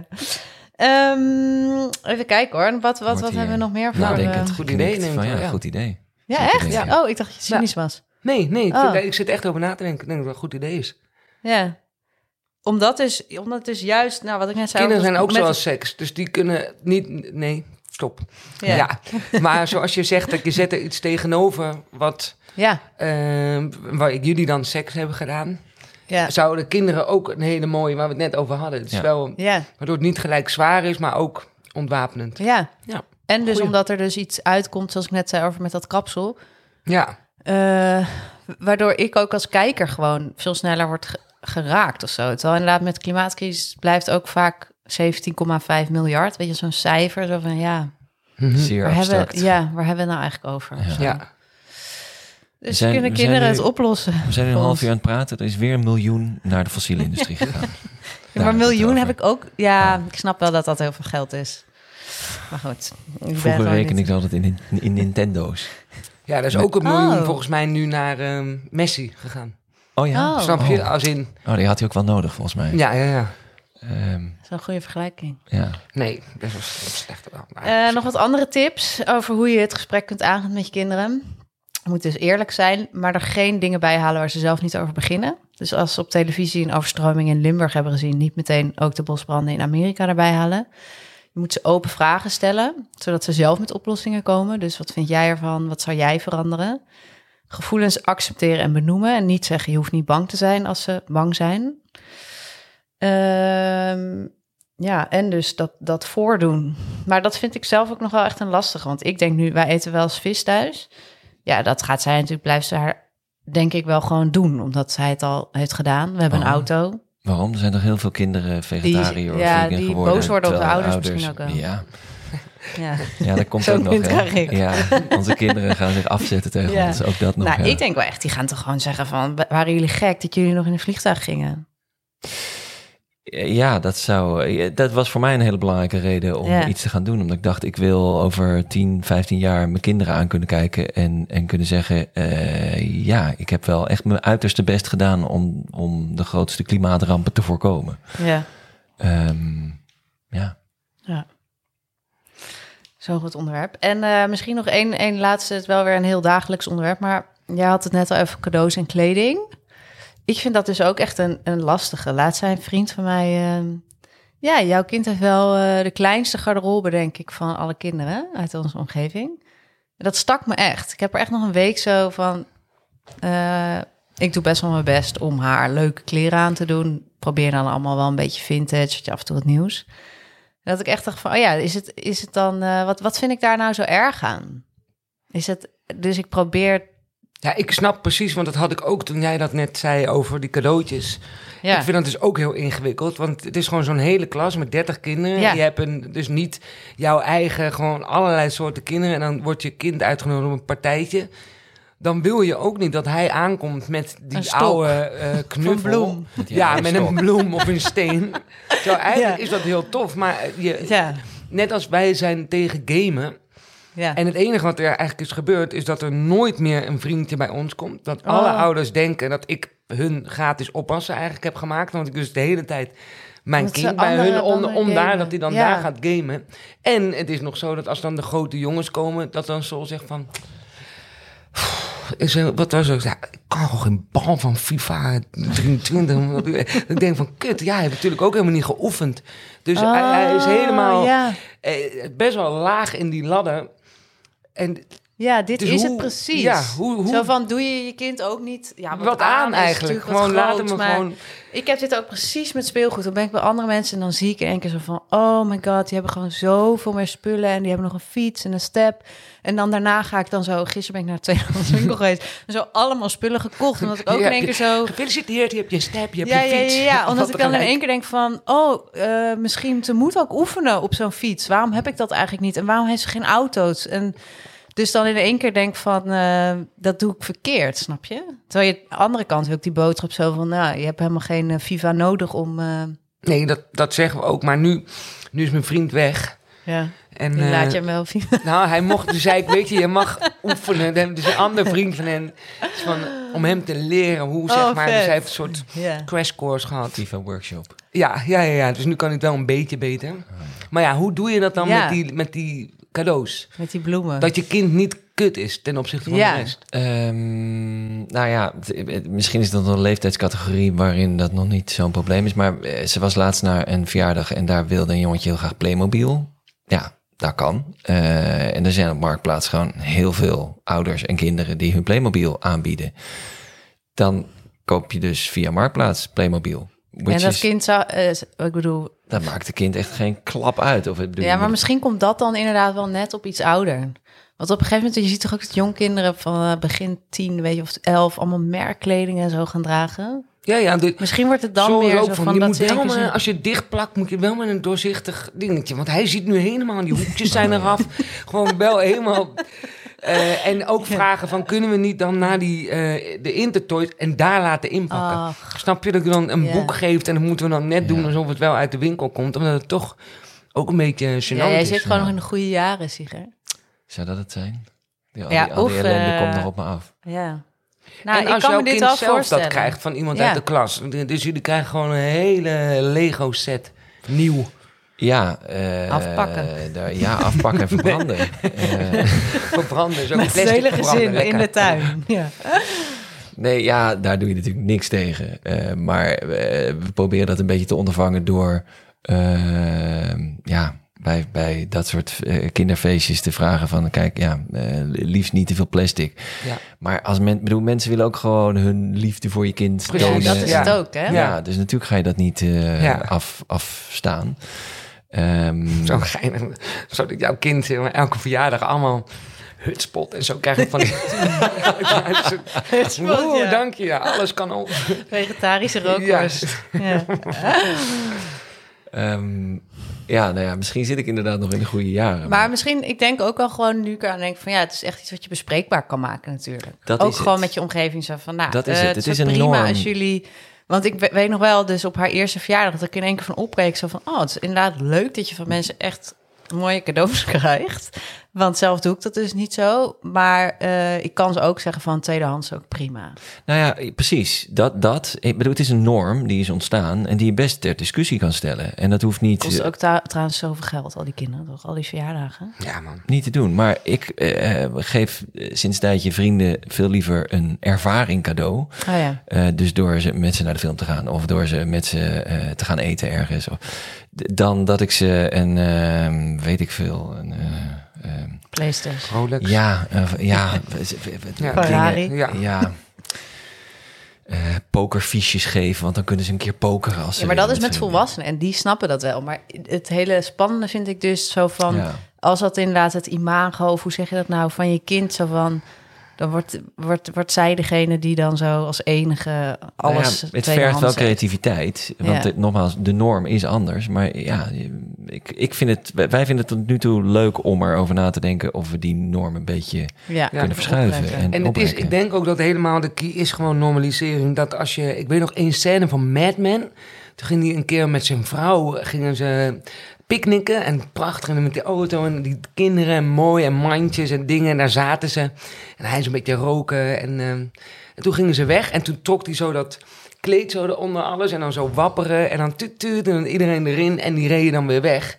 Even kijken hoor. Wat hebben we nog meer voor?
Nou, denk
eh,
het.
Goed idee, neem ik
van,
wel, ja.
goed idee.
Ja,
Goed
echt?
idee,
Ja. Oh, ik dacht dat je cynisch was.
Nee,
Oh.
ik zit echt over na te denken. Ik denk dat het een goed idee is.
Ja. Omdat dus juist, nou wat ik net zei...
Kinderen zijn ook
met-
zoals seks, dus die kunnen niet... Nee, stop.
Ja.
Ja. Maar zoals je zegt, dat je zet er iets tegenover wat...
Ja,
waar jullie dan seks hebben gedaan...
ja,
zouden kinderen ook een hele mooie... waar we het net over hadden. Het is
Ja.
wel...
ja,
Waardoor het niet gelijk zwaar is, maar ook ontwapenend.
ja.
Ja.
En dus
Goeie.
omdat er dus iets uitkomt, zoals ik net zei over met dat kapsel...
Ja.
Waardoor ik ook als kijker gewoon veel sneller word geraakt of zo. Terwijl inderdaad met klimaatcrisis blijft ook vaak 17,5 miljard. Weet je, zo'n cijfer. Zo van ja,
Zeer
waar hebben
abstract.
we het nou eigenlijk over?
Ja.
Zo.
Ja.
Dus
zijn-
kunnen
we zijn
kinderen
nu-
het oplossen?
We zijn nu een
voor
half
ons?
uur aan het praten. Er is weer 1 miljoen naar de fossiele industrie gegaan.
Ja,
Daar
maar
hebben we het
miljoen
over.
heb ik ook... Ja, ik snap wel dat dat heel veel geld is. Maar goed.
Vroeger reken ik altijd in Nintendo's.
Ja, er is ook 1 miljoen
Oh.
volgens mij nu naar Messi gegaan.
Oh ja?
Oh.
Snap je?
Oh.
Als in...
Oh, die had hij ook wel nodig volgens mij.
Ja.
Ehm,
Dat is een goede vergelijking.
Nou,
ja.
Nee, best wel slechter wel. Maar-
Nog wat andere tips over hoe je het gesprek kunt aangaan met je kinderen. Je moet dus eerlijk zijn, maar er geen dingen bij halen waar ze zelf niet over beginnen. Dus als ze op televisie een overstroming in Limburg hebben gezien, niet meteen ook de bosbranden in Amerika erbij halen. Je moet ze open vragen stellen, zodat ze zelf met oplossingen komen. Dus wat vind jij ervan? Wat zou jij veranderen? Gevoelens accepteren en benoemen. En niet zeggen, je hoeft niet bang te zijn als ze bang zijn. Ja, en dus dat voordoen. Maar dat vind ik zelf ook nog wel echt een lastige. Want ik denk nu, wij eten wel eens vis thuis. Ja, dat gaat zij natuurlijk, blijft ze haar, denk ik, wel gewoon doen. Omdat zij het al heeft gedaan. We hebben een auto.
Waarom? Er zijn toch heel veel kinderen vegetariër of
ja,
vegan
die
geworden.
boos worden op de
terwijl
ouders misschien ook wel.
Ja,
Ja.
ja, dat komt
Zo'n
ook nog.
punt
hè.
krijg ik.
Ja, onze kinderen gaan zich afzetten tegen
Ja.
ons. Ook dat nog.
Nou,
ja.
ik denk wel echt, die gaan toch gewoon zeggen van... waren jullie gek dat jullie nog in een vliegtuig gingen?
Ja, dat was voor mij een hele belangrijke reden om iets te gaan doen. Omdat ik dacht, ik wil over 10, 15 jaar mijn kinderen aan kunnen kijken en kunnen zeggen... ja, ik heb wel echt mijn uiterste best gedaan om de grootste klimaatrampen te voorkomen.
Ja.
Ja.
Ja. Zo'n goed onderwerp. En misschien nog één laatste, het is wel weer een heel dagelijks onderwerp, maar jij had het net al over cadeaus en kleding. Ik vind dat dus ook echt een lastige. Laatst zei een vriend van mij, ja, jouw kind heeft wel de kleinste garderobe, denk ik, van alle kinderen uit onze omgeving. En dat stak me echt. Ik heb er echt nog een week zo van, ik doe best wel mijn best om haar leuke kleren aan te doen. Probeer dan allemaal wel een beetje vintage, af en toe wat nieuws. Dat ik echt dacht van, oh ja, is het dan... wat vind ik daar nou zo erg aan? Dus ik probeer...
Ja, ik snap precies, want dat had ik ook toen jij dat net zei over die cadeautjes.
Ja.
Ik vind dat dus ook heel ingewikkeld, want het is gewoon zo'n hele klas met 30 kinderen.
Ja.
Je hebt dus niet jouw eigen, gewoon allerlei soorten kinderen. En dan wordt je kind uitgenodigd op een partijtje. Dan wil je ook niet dat hij aankomt met die
Een stok.
oude knuffel.
Van bloem.
Ja, met een bloem of een steen. Zo, eigenlijk
Ja.
is dat heel tof, maar
Ja,
net als wij zijn tegen gamen.
ja.
En het enige wat er eigenlijk is gebeurd, is dat er nooit meer een vriendje bij ons komt. Dat alle ouders denken dat ik hun gratis oppassen eigenlijk heb gemaakt. Want ik dus de hele tijd mijn
Dat ze
kind bij hun
anderen
om daar,
gamen.
dat hij dan
Ja.
daar gaat gamen. En het is nog zo dat als dan de grote jongens komen, dat dan Sol zegt van... wat was het? Ja, ik kan gewoon geen bal van FIFA 23. Ik denk van, kut, hij heeft natuurlijk ook helemaal niet geoefend. Dus hij is helemaal best wel laag in die ladder. En...
Ja, dit
dus
is het precies. Ja,
hoe,
zo van, doe je kind ook niet... Ja,
wat aan eigenlijk. Gewoon laat hem gewoon...
Ik heb dit ook precies met speelgoed. Dan ben ik bij andere mensen en dan zie ik in één keer zo van... Oh my god, die hebben gewoon zoveel meer spullen... en die hebben nog een fiets en een step. En dan daarna ga ik dan zo... Gisteren ben ik naar de tweedehands winkel geweest... en zo allemaal spullen gekocht. Omdat ik ook in één keer zo...
Gefeliciteerd, je hebt je step, je hebt je fiets.
Ja, omdat ik dan in één keer denk van... misschien ze moet ook oefenen op zo'n fiets. Waarom heb ik dat eigenlijk niet? En waarom heeft ze geen auto's? En... Dus dan in één keer denk van, dat doe ik verkeerd, snap je? Terwijl je aan de andere kant ook die boodschap zo van... je hebt helemaal geen FIFA nodig om...
Nee, dat zeggen we ook. Maar nu is mijn vriend weg.
Ja,
en
laat je hem wel FIFA.
Nou, hij mocht, dus zei ik, weet je mag oefenen. Dus een andere vriend van hen, dus van, om hem te leren hoe, zeg maar... Dus hij heeft een soort crash course gehad.
FIFA workshop.
Ja. Dus nu kan ik het wel een beetje beter. Maar ja, hoe doe je dat dan met die cadeaus?
Met die bloemen.
Dat je kind niet kut is ten opzichte van de rest.
Nou ja, misschien is dat een leeftijdscategorie waarin dat nog niet zo'n probleem is. Maar ze was laatst naar een verjaardag en daar wilde een jongetje heel graag Playmobil. Ja, dat kan. En er zijn op Marktplaats gewoon heel veel ouders en kinderen die hun Playmobil aanbieden. Dan koop je dus via Marktplaats Playmobil.
En dat kind zou, ik bedoel...
Dat maakt de kind echt geen klap uit. Of het bedoel,
maar misschien komt dat dan inderdaad wel net op iets ouder. Want op een gegeven moment, je ziet toch ook dat jongkinderen van begin 10, weet je, of 11, allemaal merkkleding en zo gaan dragen.
Ja,
misschien wordt het dan weer zo van
je
dat
moet wel maar, als je het dicht plakt, moet je wel met een doorzichtig dingetje. Want hij ziet nu helemaal, die hoekjes zijn eraf. Gewoon wel helemaal... en ook vragen van, kunnen we niet dan naar de Intertoys en daar laten inpakken? Snap je dat je dan een boek geeft en dan moeten we dan net doen alsof het wel uit de winkel komt? Omdat het toch ook een beetje gênant is.
Jij zit gewoon nog in de goede jaren, Siger.
Zou dat het zijn? Al die ellende komt nog op me af.
Ja.
Nou, en als jouw kind zelf dat krijgt van iemand uit de klas. Dus jullie krijgen gewoon een hele Lego set nieuw.
Ja,
afpakken.
Afpakken en verbranden.
Verbranden, zo
met het hele gezin in de tuin. Ja.
Nee, daar doe je natuurlijk niks tegen. Maar we proberen dat een beetje te ondervangen door... bij dat soort kinderfeestjes te vragen van... kijk, liefst niet te veel plastic. Ja. Maar als mensen willen ook gewoon hun liefde voor je kind tonen.
Dat is het ook, hè?
Ja, dus natuurlijk ga je dat niet afstaan.
Zo geinig. Zodat jouw kind elke verjaardag allemaal... hutspot en zo krijg ik van die... Hutspot, dank je. Ja, alles kan op.
Vegetarische rookworst.
Misschien zit ik inderdaad nog in de goede jaren.
Maar misschien, ik denk ook wel gewoon nu ik aan denk van... het is echt iets wat je bespreekbaar kan maken natuurlijk.
Dat
ook
is
gewoon
het.
met je omgeving zo van...
dat is het. Het is een
prima
norm.
Als jullie... Want ik weet nog wel, dus op haar eerste verjaardag... dat ik in één keer van opbreek zo van... het is inderdaad leuk dat je van mensen echt mooie cadeaus krijgt. Want zelf doe ik dat dus niet zo. Maar ik kan ze ook zeggen van tweedehands ook prima.
Nou ja, precies. Ik bedoel, het is een norm die is ontstaan... en die je best ter discussie kan stellen. En dat hoeft niet...
Kost ook trouwens zoveel geld, al die kinderen, toch? Al die verjaardagen.
Ja, man.
Niet te doen. Maar ik geef sinds een tijdje vrienden veel liever een ervaring cadeau. Dus door met ze naar de film te gaan... of door ze met ze te gaan eten ergens... dan dat ik ze een, weet ik veel...
PlayStation.
Rolex.
Ferrari.
Pokerfiches geven, want dan kunnen ze een keer pokeren. Als
maar dat is met volwassenen en die snappen dat wel. Maar het hele spannende vind ik dus zo van... als dat inderdaad het imago, of hoe zeg je dat nou, van je kind zo van... dan wordt zij degene die dan zo als enige alles...
het vergt wel creativiteit. Want nogmaals, de norm is anders. Maar wij vinden het tot nu toe leuk om erover na te denken... of we die norm een beetje kunnen verschuiven.
En het is, ik denk ook dat helemaal de key is gewoon normalisering. Dat als je... Ik weet nog één scène van Mad Men. Toen ging hij een keer met zijn vrouw... gingen ze... picknicken en prachtig met die auto en die kinderen en mooi en mandjes en dingen. En daar zaten ze. En hij is een beetje roken. En toen gingen ze weg en toen trok hij zo dat kleed zo eronder alles en dan zo wapperen. En dan tuut en dan iedereen erin en die reden dan weer weg.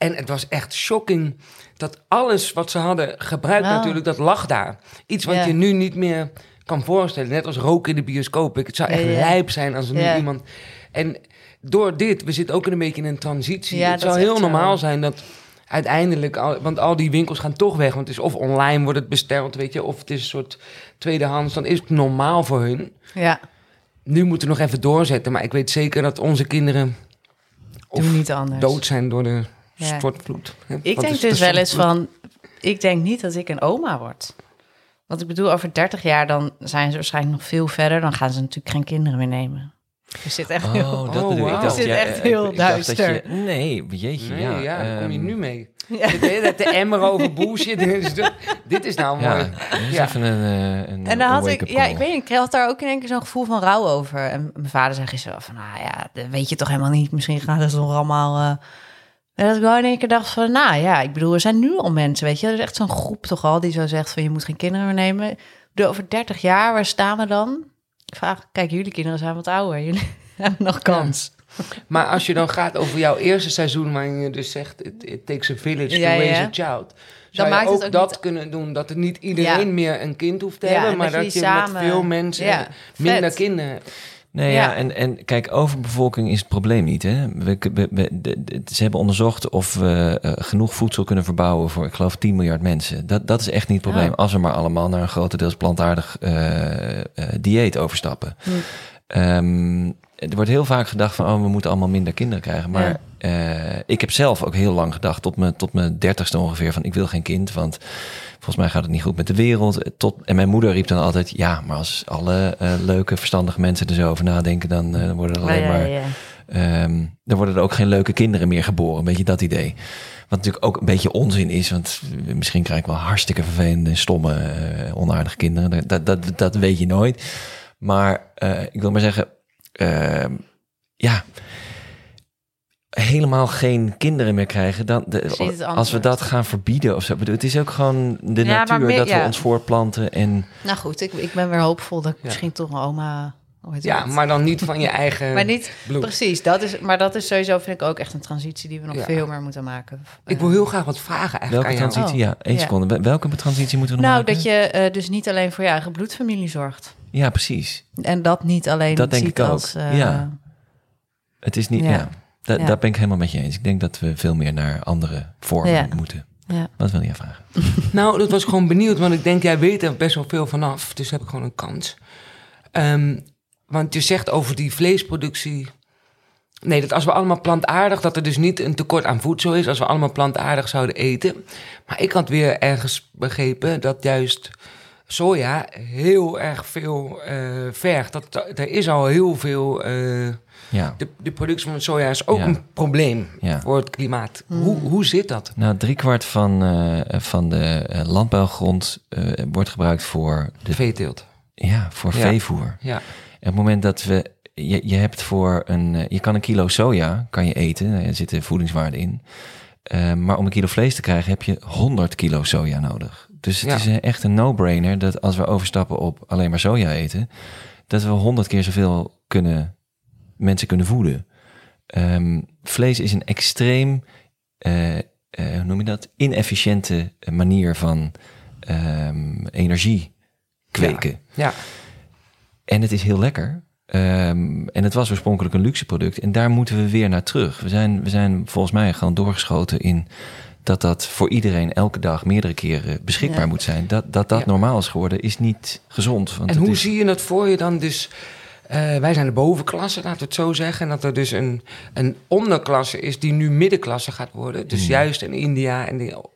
En het was echt shocking dat alles wat ze hadden gebruikt natuurlijk, dat lag daar. Iets wat je nu niet meer kan voorstellen. Net als roken in de bioscoop. Het zou echt lijp zijn als er nu iemand... En door dit, we zitten ook een beetje in een transitie. Ja, het zou heel normaal zijn dat uiteindelijk... Want al die winkels gaan toch weg. Want het is of online wordt het besteld, weet je. Of het is een soort tweedehands. Dan is het normaal voor hun.
Ja.
Nu moeten we nog even doorzetten. Maar ik weet zeker dat onze kinderen...
niet anders.
Dood zijn door de stortvloed.
Ik denk dus wel eens van... Ik denk niet dat ik een oma word. Want ik bedoel, over 30 jaar dan zijn ze waarschijnlijk nog veel verder. Dan gaan ze natuurlijk geen kinderen meer nemen. Dus zit echt heel...
dat bedoel ik.
Is dit echt heel duister?
Nee, jeetje,
daar kom je nu mee. De emmer over bullshit. Dit is nou mooi.
Even een
en dan had ik... Ja, ik weet niet, ik had daar ook in één keer zo'n gevoel van rouw over. En mijn vader zei gisteren van... Nou ja, dat weet je toch helemaal niet. Misschien gaat het nog allemaal... En dat ik wel in één keer dacht van... Nou ja, ik bedoel, er zijn nu al mensen, weet je. Er is echt zo'n groep toch al die zo zegt van... Je moet geen kinderen meer nemen. Over 30 jaar, waar staan we dan? Ik vraag, kijk, jullie kinderen zijn wat ouder. Jullie hebben nog kans.
Ja. Maar als je dan gaat over jouw eerste seizoen... waarin je dus zegt, it takes a village to raise a child... Zou je ook dat niet... kunnen doen? Dat het niet iedereen meer een kind hoeft te hebben... maar dat je samen... met veel mensen minder kinderen...
Nee, en kijk, overbevolking is het probleem niet. Hè? Ze hebben onderzocht of we genoeg voedsel kunnen verbouwen voor, ik geloof, 10 miljard mensen. Dat is echt niet het probleem, als we maar allemaal naar een grotendeels plantaardig dieet overstappen. Er wordt heel vaak gedacht van, we moeten allemaal minder kinderen krijgen. Maar ik heb zelf ook heel lang gedacht, tot mijn 30ste ongeveer, van ik wil geen kind, want volgens mij gaat het niet goed met de wereld. En mijn moeder riep dan altijd, ja, maar als alle leuke, verstandige mensen er zo over nadenken, dan worden er alleen maar... dan worden er ook geen leuke kinderen meer geboren. Een beetje dat idee. Wat natuurlijk ook een beetje onzin is, want misschien krijg ik wel hartstikke vervelende, stomme, onaardige kinderen. Dat weet je nooit. Maar ik wil maar zeggen, helemaal geen kinderen meer krijgen, dan als we dat gaan verbieden of zo. Het is ook gewoon de natuur dat we ons voortplanten. En...
Nou goed, ik ben weer hoopvol dat ik misschien toch een oma...
maar dan niet van je eigen
maar niet, bloed. Precies, dat is sowieso, vind ik ook echt een transitie die we nog veel meer moeten maken.
Ik wil heel graag wat vragen eigenlijk.
Welke transitie? Één seconde. Welke transitie moeten we nog maken?
Nou, dat je dus niet alleen voor je eigen bloedfamilie zorgt.
Ja, precies.
En dat niet alleen
dat denk
ziet
ik ook.
Als...
Het is niet... Daar ben ik helemaal met je eens. Ik denk dat we veel meer naar andere vormen moeten. Ja. Wat wil je vragen?
Nou, dat was gewoon benieuwd, want ik denk, jij weet er best wel veel vanaf. Dus heb ik gewoon een kans. Want je zegt over die vleesproductie... Nee, dat als we allemaal plantaardig... dat er dus niet een tekort aan voedsel is... als we allemaal plantaardig zouden eten. Maar ik had weer ergens begrepen dat juist soja heel erg veel vergt. Er is al heel veel... De productie van soja is ook een probleem voor het klimaat. Hoe zit dat?
Nou, 3/4 van de landbouwgrond wordt gebruikt voor... de
veeteelt.
Ja, voor veevoer.
Ja.
En op het moment dat we... Je hebt voor je kan een kilo soja kan je eten. Er zitten voedingswaarden in. Maar om een kilo vlees te krijgen heb je 100 kilo soja nodig. Dus het is echt een no-brainer dat als we overstappen op alleen maar soja eten... dat we 100 keer zoveel mensen kunnen voeden. Vlees is een extreem, hoe noem je dat? Inefficiënte manier van energie kweken.
Ja.
En het is heel lekker. En het was oorspronkelijk een luxe product. En daar moeten we weer naar terug. We zijn volgens mij gewoon doorgeschoten in dat voor iedereen elke dag meerdere keren beschikbaar moet zijn. Dat normaal is geworden, is niet gezond. Want
en hoe zie je dat voor je dan dus... wij zijn de bovenklasse, laten we het zo zeggen. En dat er dus een onderklasse is die nu middenklasse gaat worden. Dus juist in India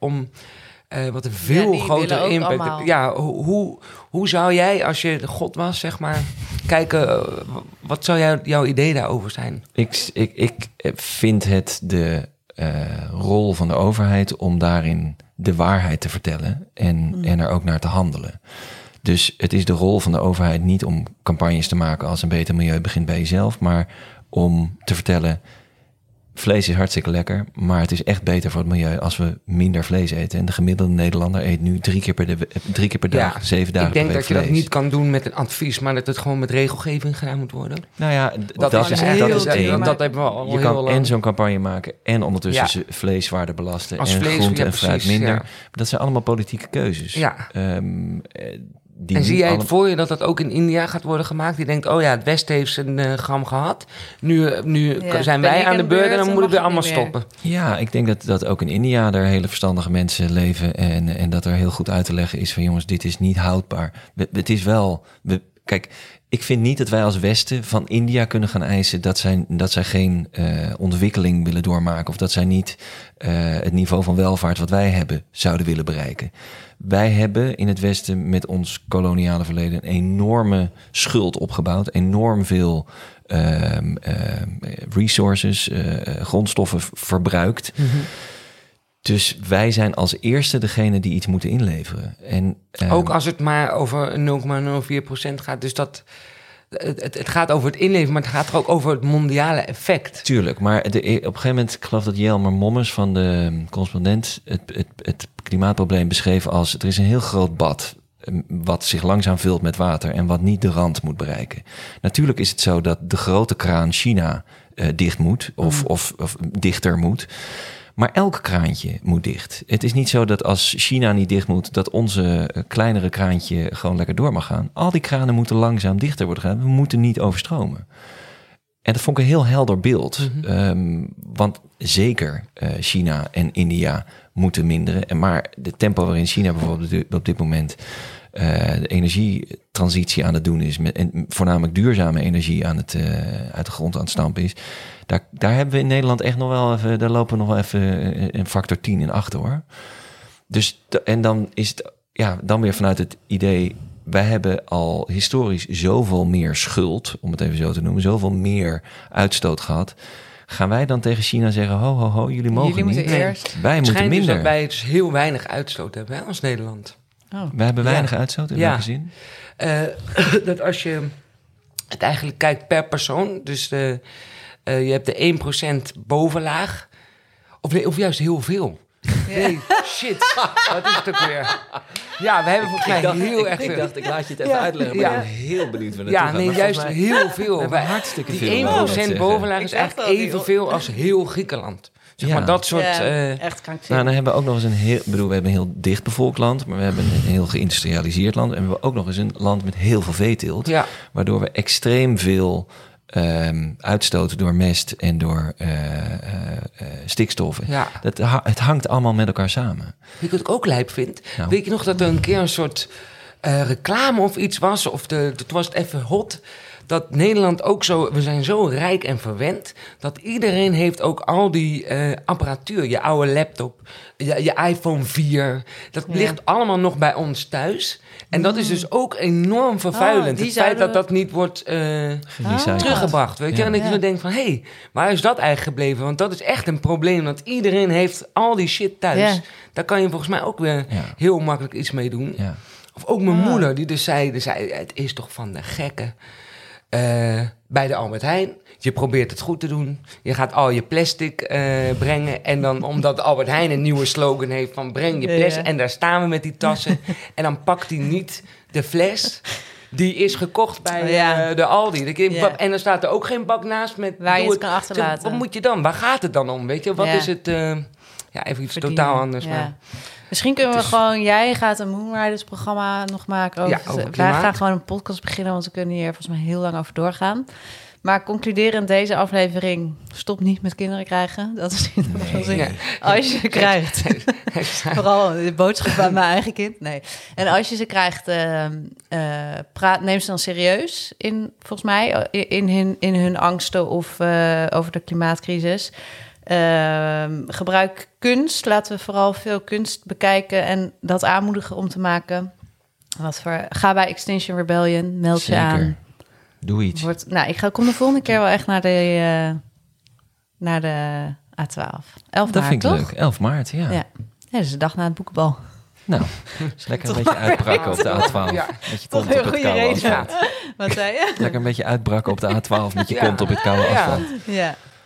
wat een veel grotere impact heeft. Ja, hoe zou jij, als je de god was, zeg maar, kijken... wat zou jouw idee daarover zijn?
Ik vind het de rol van de overheid om daarin de waarheid te vertellen en er ook naar te handelen. Dus het is de rol van de overheid niet om campagnes te maken als een beter milieu begint bij jezelf, maar om te vertellen, vlees is hartstikke lekker, maar het is echt beter voor het milieu als we minder vlees eten. En de gemiddelde Nederlander eet nu 3 keer per dag, 7 dagen per week.
Ik denk dat je dat niet kan doen met een advies, maar dat het gewoon met regelgeving gedaan moet worden.
Nou ja, dat is één. Dat hebben we al. Je kan en zo'n campagne maken en ondertussen vleeswaarde belasten als en groente en fruit minder. Ja. Dat zijn allemaal politieke keuzes.
Ja. En zie jij het voor je dat dat ook in India gaat worden gemaakt? Die denkt, het Westen heeft zijn gram gehad. Nu zijn wij aan de beurt en dan moet ik weer allemaal stoppen.
Ja, ik denk dat ook in India er hele verstandige mensen leven. En dat er heel goed uit te leggen is van jongens, dit is niet houdbaar. Het is wel... Kijk, ik vind niet dat wij als Westen van India kunnen gaan eisen dat zij geen ontwikkeling willen doormaken. Of dat zij niet het niveau van welvaart wat wij hebben zouden willen bereiken. Wij hebben in het Westen met ons koloniale verleden een enorme schuld opgebouwd. Enorm veel resources, grondstoffen verbruikt. Mm-hmm. Dus wij zijn als eerste degene die iets moeten inleveren. En,
ook als het maar over 0,04% gaat. Dus dat... Het gaat over het inleveren, maar het gaat er ook over het mondiale effect.
Tuurlijk, maar op een gegeven moment, ik geloof dat Jelmer Mommers van de Correspondent het klimaatprobleem beschreef als er is een heel groot bad wat zich langzaam vult met water en wat niet de rand moet bereiken. Natuurlijk is het zo dat de grote kraan China dicht moet of dichter moet. Maar elk kraantje moet dicht. Het is niet zo dat als China niet dicht moet, dat onze kleinere kraantje gewoon lekker door mag gaan. Al die kranen moeten langzaam dichter worden gedaan. We moeten niet overstromen. En dat vond ik een heel helder beeld. Mm-hmm. Want zeker China en India moeten minderen. Maar de tempo waarin China bijvoorbeeld op dit moment de energietransitie aan het doen is, en voornamelijk duurzame energie aan het uit de grond aan het stampen is. Daar hebben we in Nederland echt nog wel even, daar lopen we nog wel even een factor 10 in achter, hoor. Dus, en dan is het, dan weer vanuit het idee, wij hebben al historisch zoveel meer schuld, om het even zo te noemen, zoveel meer uitstoot gehad. Gaan wij dan tegen China zeggen, ho, jullie mogen niet.
Eerst.
Wij moeten minder.
Dus dat wij dus heel weinig uitstoot hebben, hè, als Nederland.
Oh. Wij hebben weinig uitstoot, in welke zin?
Dat als je het eigenlijk kijkt per persoon, dus je hebt de 1% bovenlaag, of juist heel veel. Nee, shit. Wat is het ook weer? Ja, we hebben volgens mij heel erg veel.
Ik dacht, ik laat je het even uitleggen. Maar ik ben heel benieuwd waar naartoe gaat.
Ja, nee, juist heel veel.
We hebben hartstikke veel.
Die 1% bovenlaag is eigenlijk evenveel als heel Griekenland. Zeg maar dat soort...
echt krankzinnig.
Nou, dan hebben we ook nog eens we hebben een heel dichtbevolkt land, maar we hebben een heel geïndustrialiseerd land. En we hebben ook nog eens een land met heel veel veeteelt. Ja. Waardoor we extreem veel uitstoten door mest en door stikstoffen. Ja. Het hangt allemaal met elkaar samen.
Weet je wat ik ook lijp vind? Nou. Weet je nog dat er een keer een soort reclame of iets was? Of het was het even hot. Dat Nederland ook zo... We zijn zo rijk en verwend, dat iedereen heeft ook al die apparatuur. Je oude laptop, je iPhone 4. Dat ligt allemaal nog bij ons thuis. En dat is dus ook enorm vervuilend. Het feit dat dat niet wordt teruggebracht. Weet je? En ik denk van, hé, waar is dat eigenlijk gebleven? Want dat is echt een probleem. Dat iedereen heeft al die shit thuis. Ja. Daar kan je volgens mij ook weer heel makkelijk iets mee doen. Ja. Of ook mijn moeder, die dus zei, het is toch van de gekken. Bij de Albert Heijn. Je probeert het goed te doen. Je gaat al je plastic brengen. En dan, omdat Albert Heijn een nieuwe slogan heeft van breng je plastic. En daar staan we met die tassen. En dan pakt hij niet de fles. Die is gekocht bij de Aldi. En dan staat er ook geen bak naast met...
Waar je het kan achterlaten.
Wat moet je dan? Waar gaat het dan om? Weet je? Wat is het... even iets totaal anders. Ja. Maar...
Misschien kunnen we gewoon... Jij gaat een Moonriders programma nog maken. Wij gaan gewoon een podcast beginnen, want we kunnen hier volgens mij heel lang over doorgaan. Maar concluderend deze aflevering, stop niet met kinderen krijgen. Dat is niet wat ik als je ze krijgt. Vooral de boodschap aan mijn eigen kind. Nee. En als je ze krijgt, neem ze dan serieus in, volgens mij, in hun angsten of over de klimaatcrisis. Gebruik kunst. Laten we vooral veel kunst bekijken en dat aanmoedigen om te maken. Ga bij Extinction Rebellion, meld je aan.
Doe iets.
Kom de volgende keer wel echt naar de A12. 11 maart,
dat vind ik
toch?
leuk. 11 maart, ja.
Dat is de dag na het boekenbal.
Nou, dus lekker een beetje uitbraken op de A12. Ja. Met je kont op het koude asfalt.
Wat zei je?
Lekker een beetje uitbraken op de A12 met je kont op het koude asfalt.
Ja.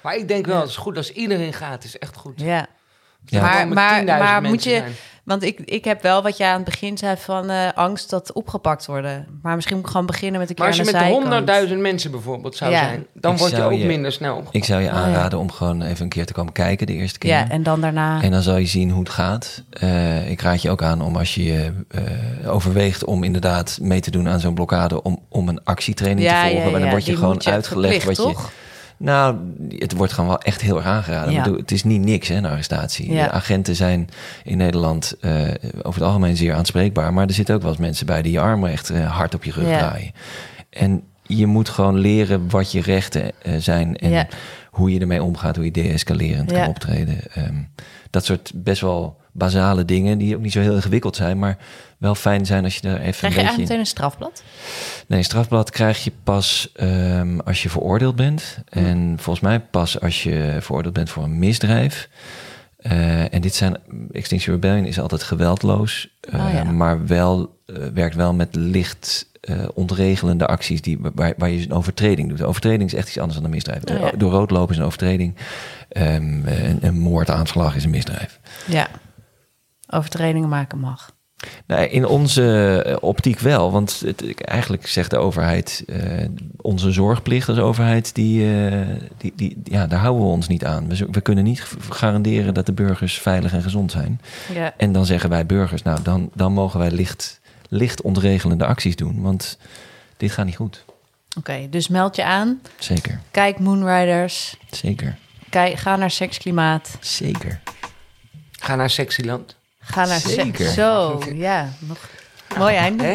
Maar ik denk wel, het is goed als iedereen gaat. Het is echt goed.
Ja.
Ja.
Maar moet je... Want ik heb wel wat je aan het begin zei van angst dat opgepakt worden. Maar misschien moet ik gewoon beginnen met een keer aan de zijkant.
Maar als je met 100.000 mensen bijvoorbeeld zou zijn, dan word je ook minder snel opgepakt.
Ik zou je aanraden om gewoon even een keer te komen kijken de eerste keer.
Ja, en dan daarna...
En dan zal je zien hoe het gaat. Ik raad je ook aan om als je overweegt om inderdaad mee te doen aan zo'n blokkade... om een actietraining te volgen. Maar dan word je gewoon uitgelegd wat je... Nou, het wordt gewoon wel echt heel erg aangeraden. Ja. Het is niet niks, hè, een arrestatie. Ja. De agenten zijn in Nederland over het algemeen zeer aanspreekbaar. Maar er zitten ook wel eens mensen bij die je armen echt hard op je rug draaien. En je moet gewoon leren wat je rechten zijn. En hoe je ermee omgaat, hoe je deescalerend kan optreden. Dat soort best wel basale dingen die ook niet zo heel ingewikkeld zijn, maar wel fijn zijn als je er even
krijg je eigenlijk meteen een strafblad? Nee,
een strafblad krijg je pas als je veroordeeld bent. En volgens mij pas als je veroordeeld bent voor een misdrijf. En dit zijn... Extinction Rebellion is altijd geweldloos, maar werkt wel met licht ontregelende acties waar je een overtreding doet. De overtreding is echt iets anders dan een misdrijf. Door rood lopen is een overtreding. Een moordaanslag is een misdrijf.
Ja, overtredingen maken mag.
Nou, in onze optiek wel, want eigenlijk zegt de overheid... onze zorgplicht als overheid, daar houden we ons niet aan. We kunnen niet garanderen dat de burgers veilig en gezond zijn. Ja. En dan zeggen wij burgers, nou, dan mogen wij licht ontregelende acties doen, want dit gaat niet goed.
Oké, dus meld je aan.
Zeker.
Kijk Moonriders.
Zeker.
Ga naar Seksklimaat.
Zeker.
Ga naar Sexyland.
Ga naar Zo, ja. Mooi einde.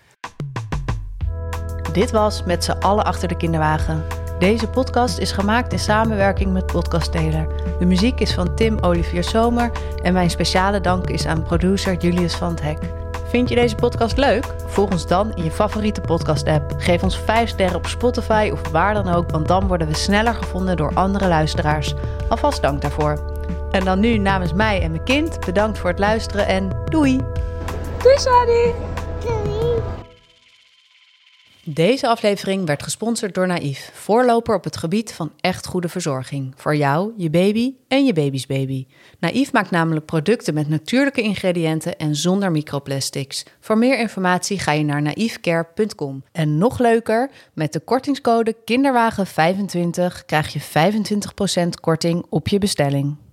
Dit was Met z'n allen achter de kinderwagen. Deze podcast is gemaakt in samenwerking met Podcast Taylor. De muziek is van Tim Olivier Zomer en mijn speciale dank is aan producer Julius van het Hek. Vind je deze podcast leuk? Volg ons dan in je favoriete podcast-app. Geef ons 5 sterren op Spotify of waar dan ook, want dan worden we sneller gevonden door andere luisteraars. Alvast dank daarvoor. En dan nu namens mij en mijn kind, bedankt voor het luisteren en doei!
Doei, Sadie!
Doei! Deze aflevering werd gesponsord door Naïef, voorloper op het gebied van echt goede verzorging. Voor jou, je baby en je baby's baby. Naïef maakt namelijk producten met natuurlijke ingrediënten en zonder microplastics. Voor meer informatie ga je naar naïefcare.com. En nog leuker, met de kortingscode Kinderwagen25 krijg je 25% korting op je bestelling.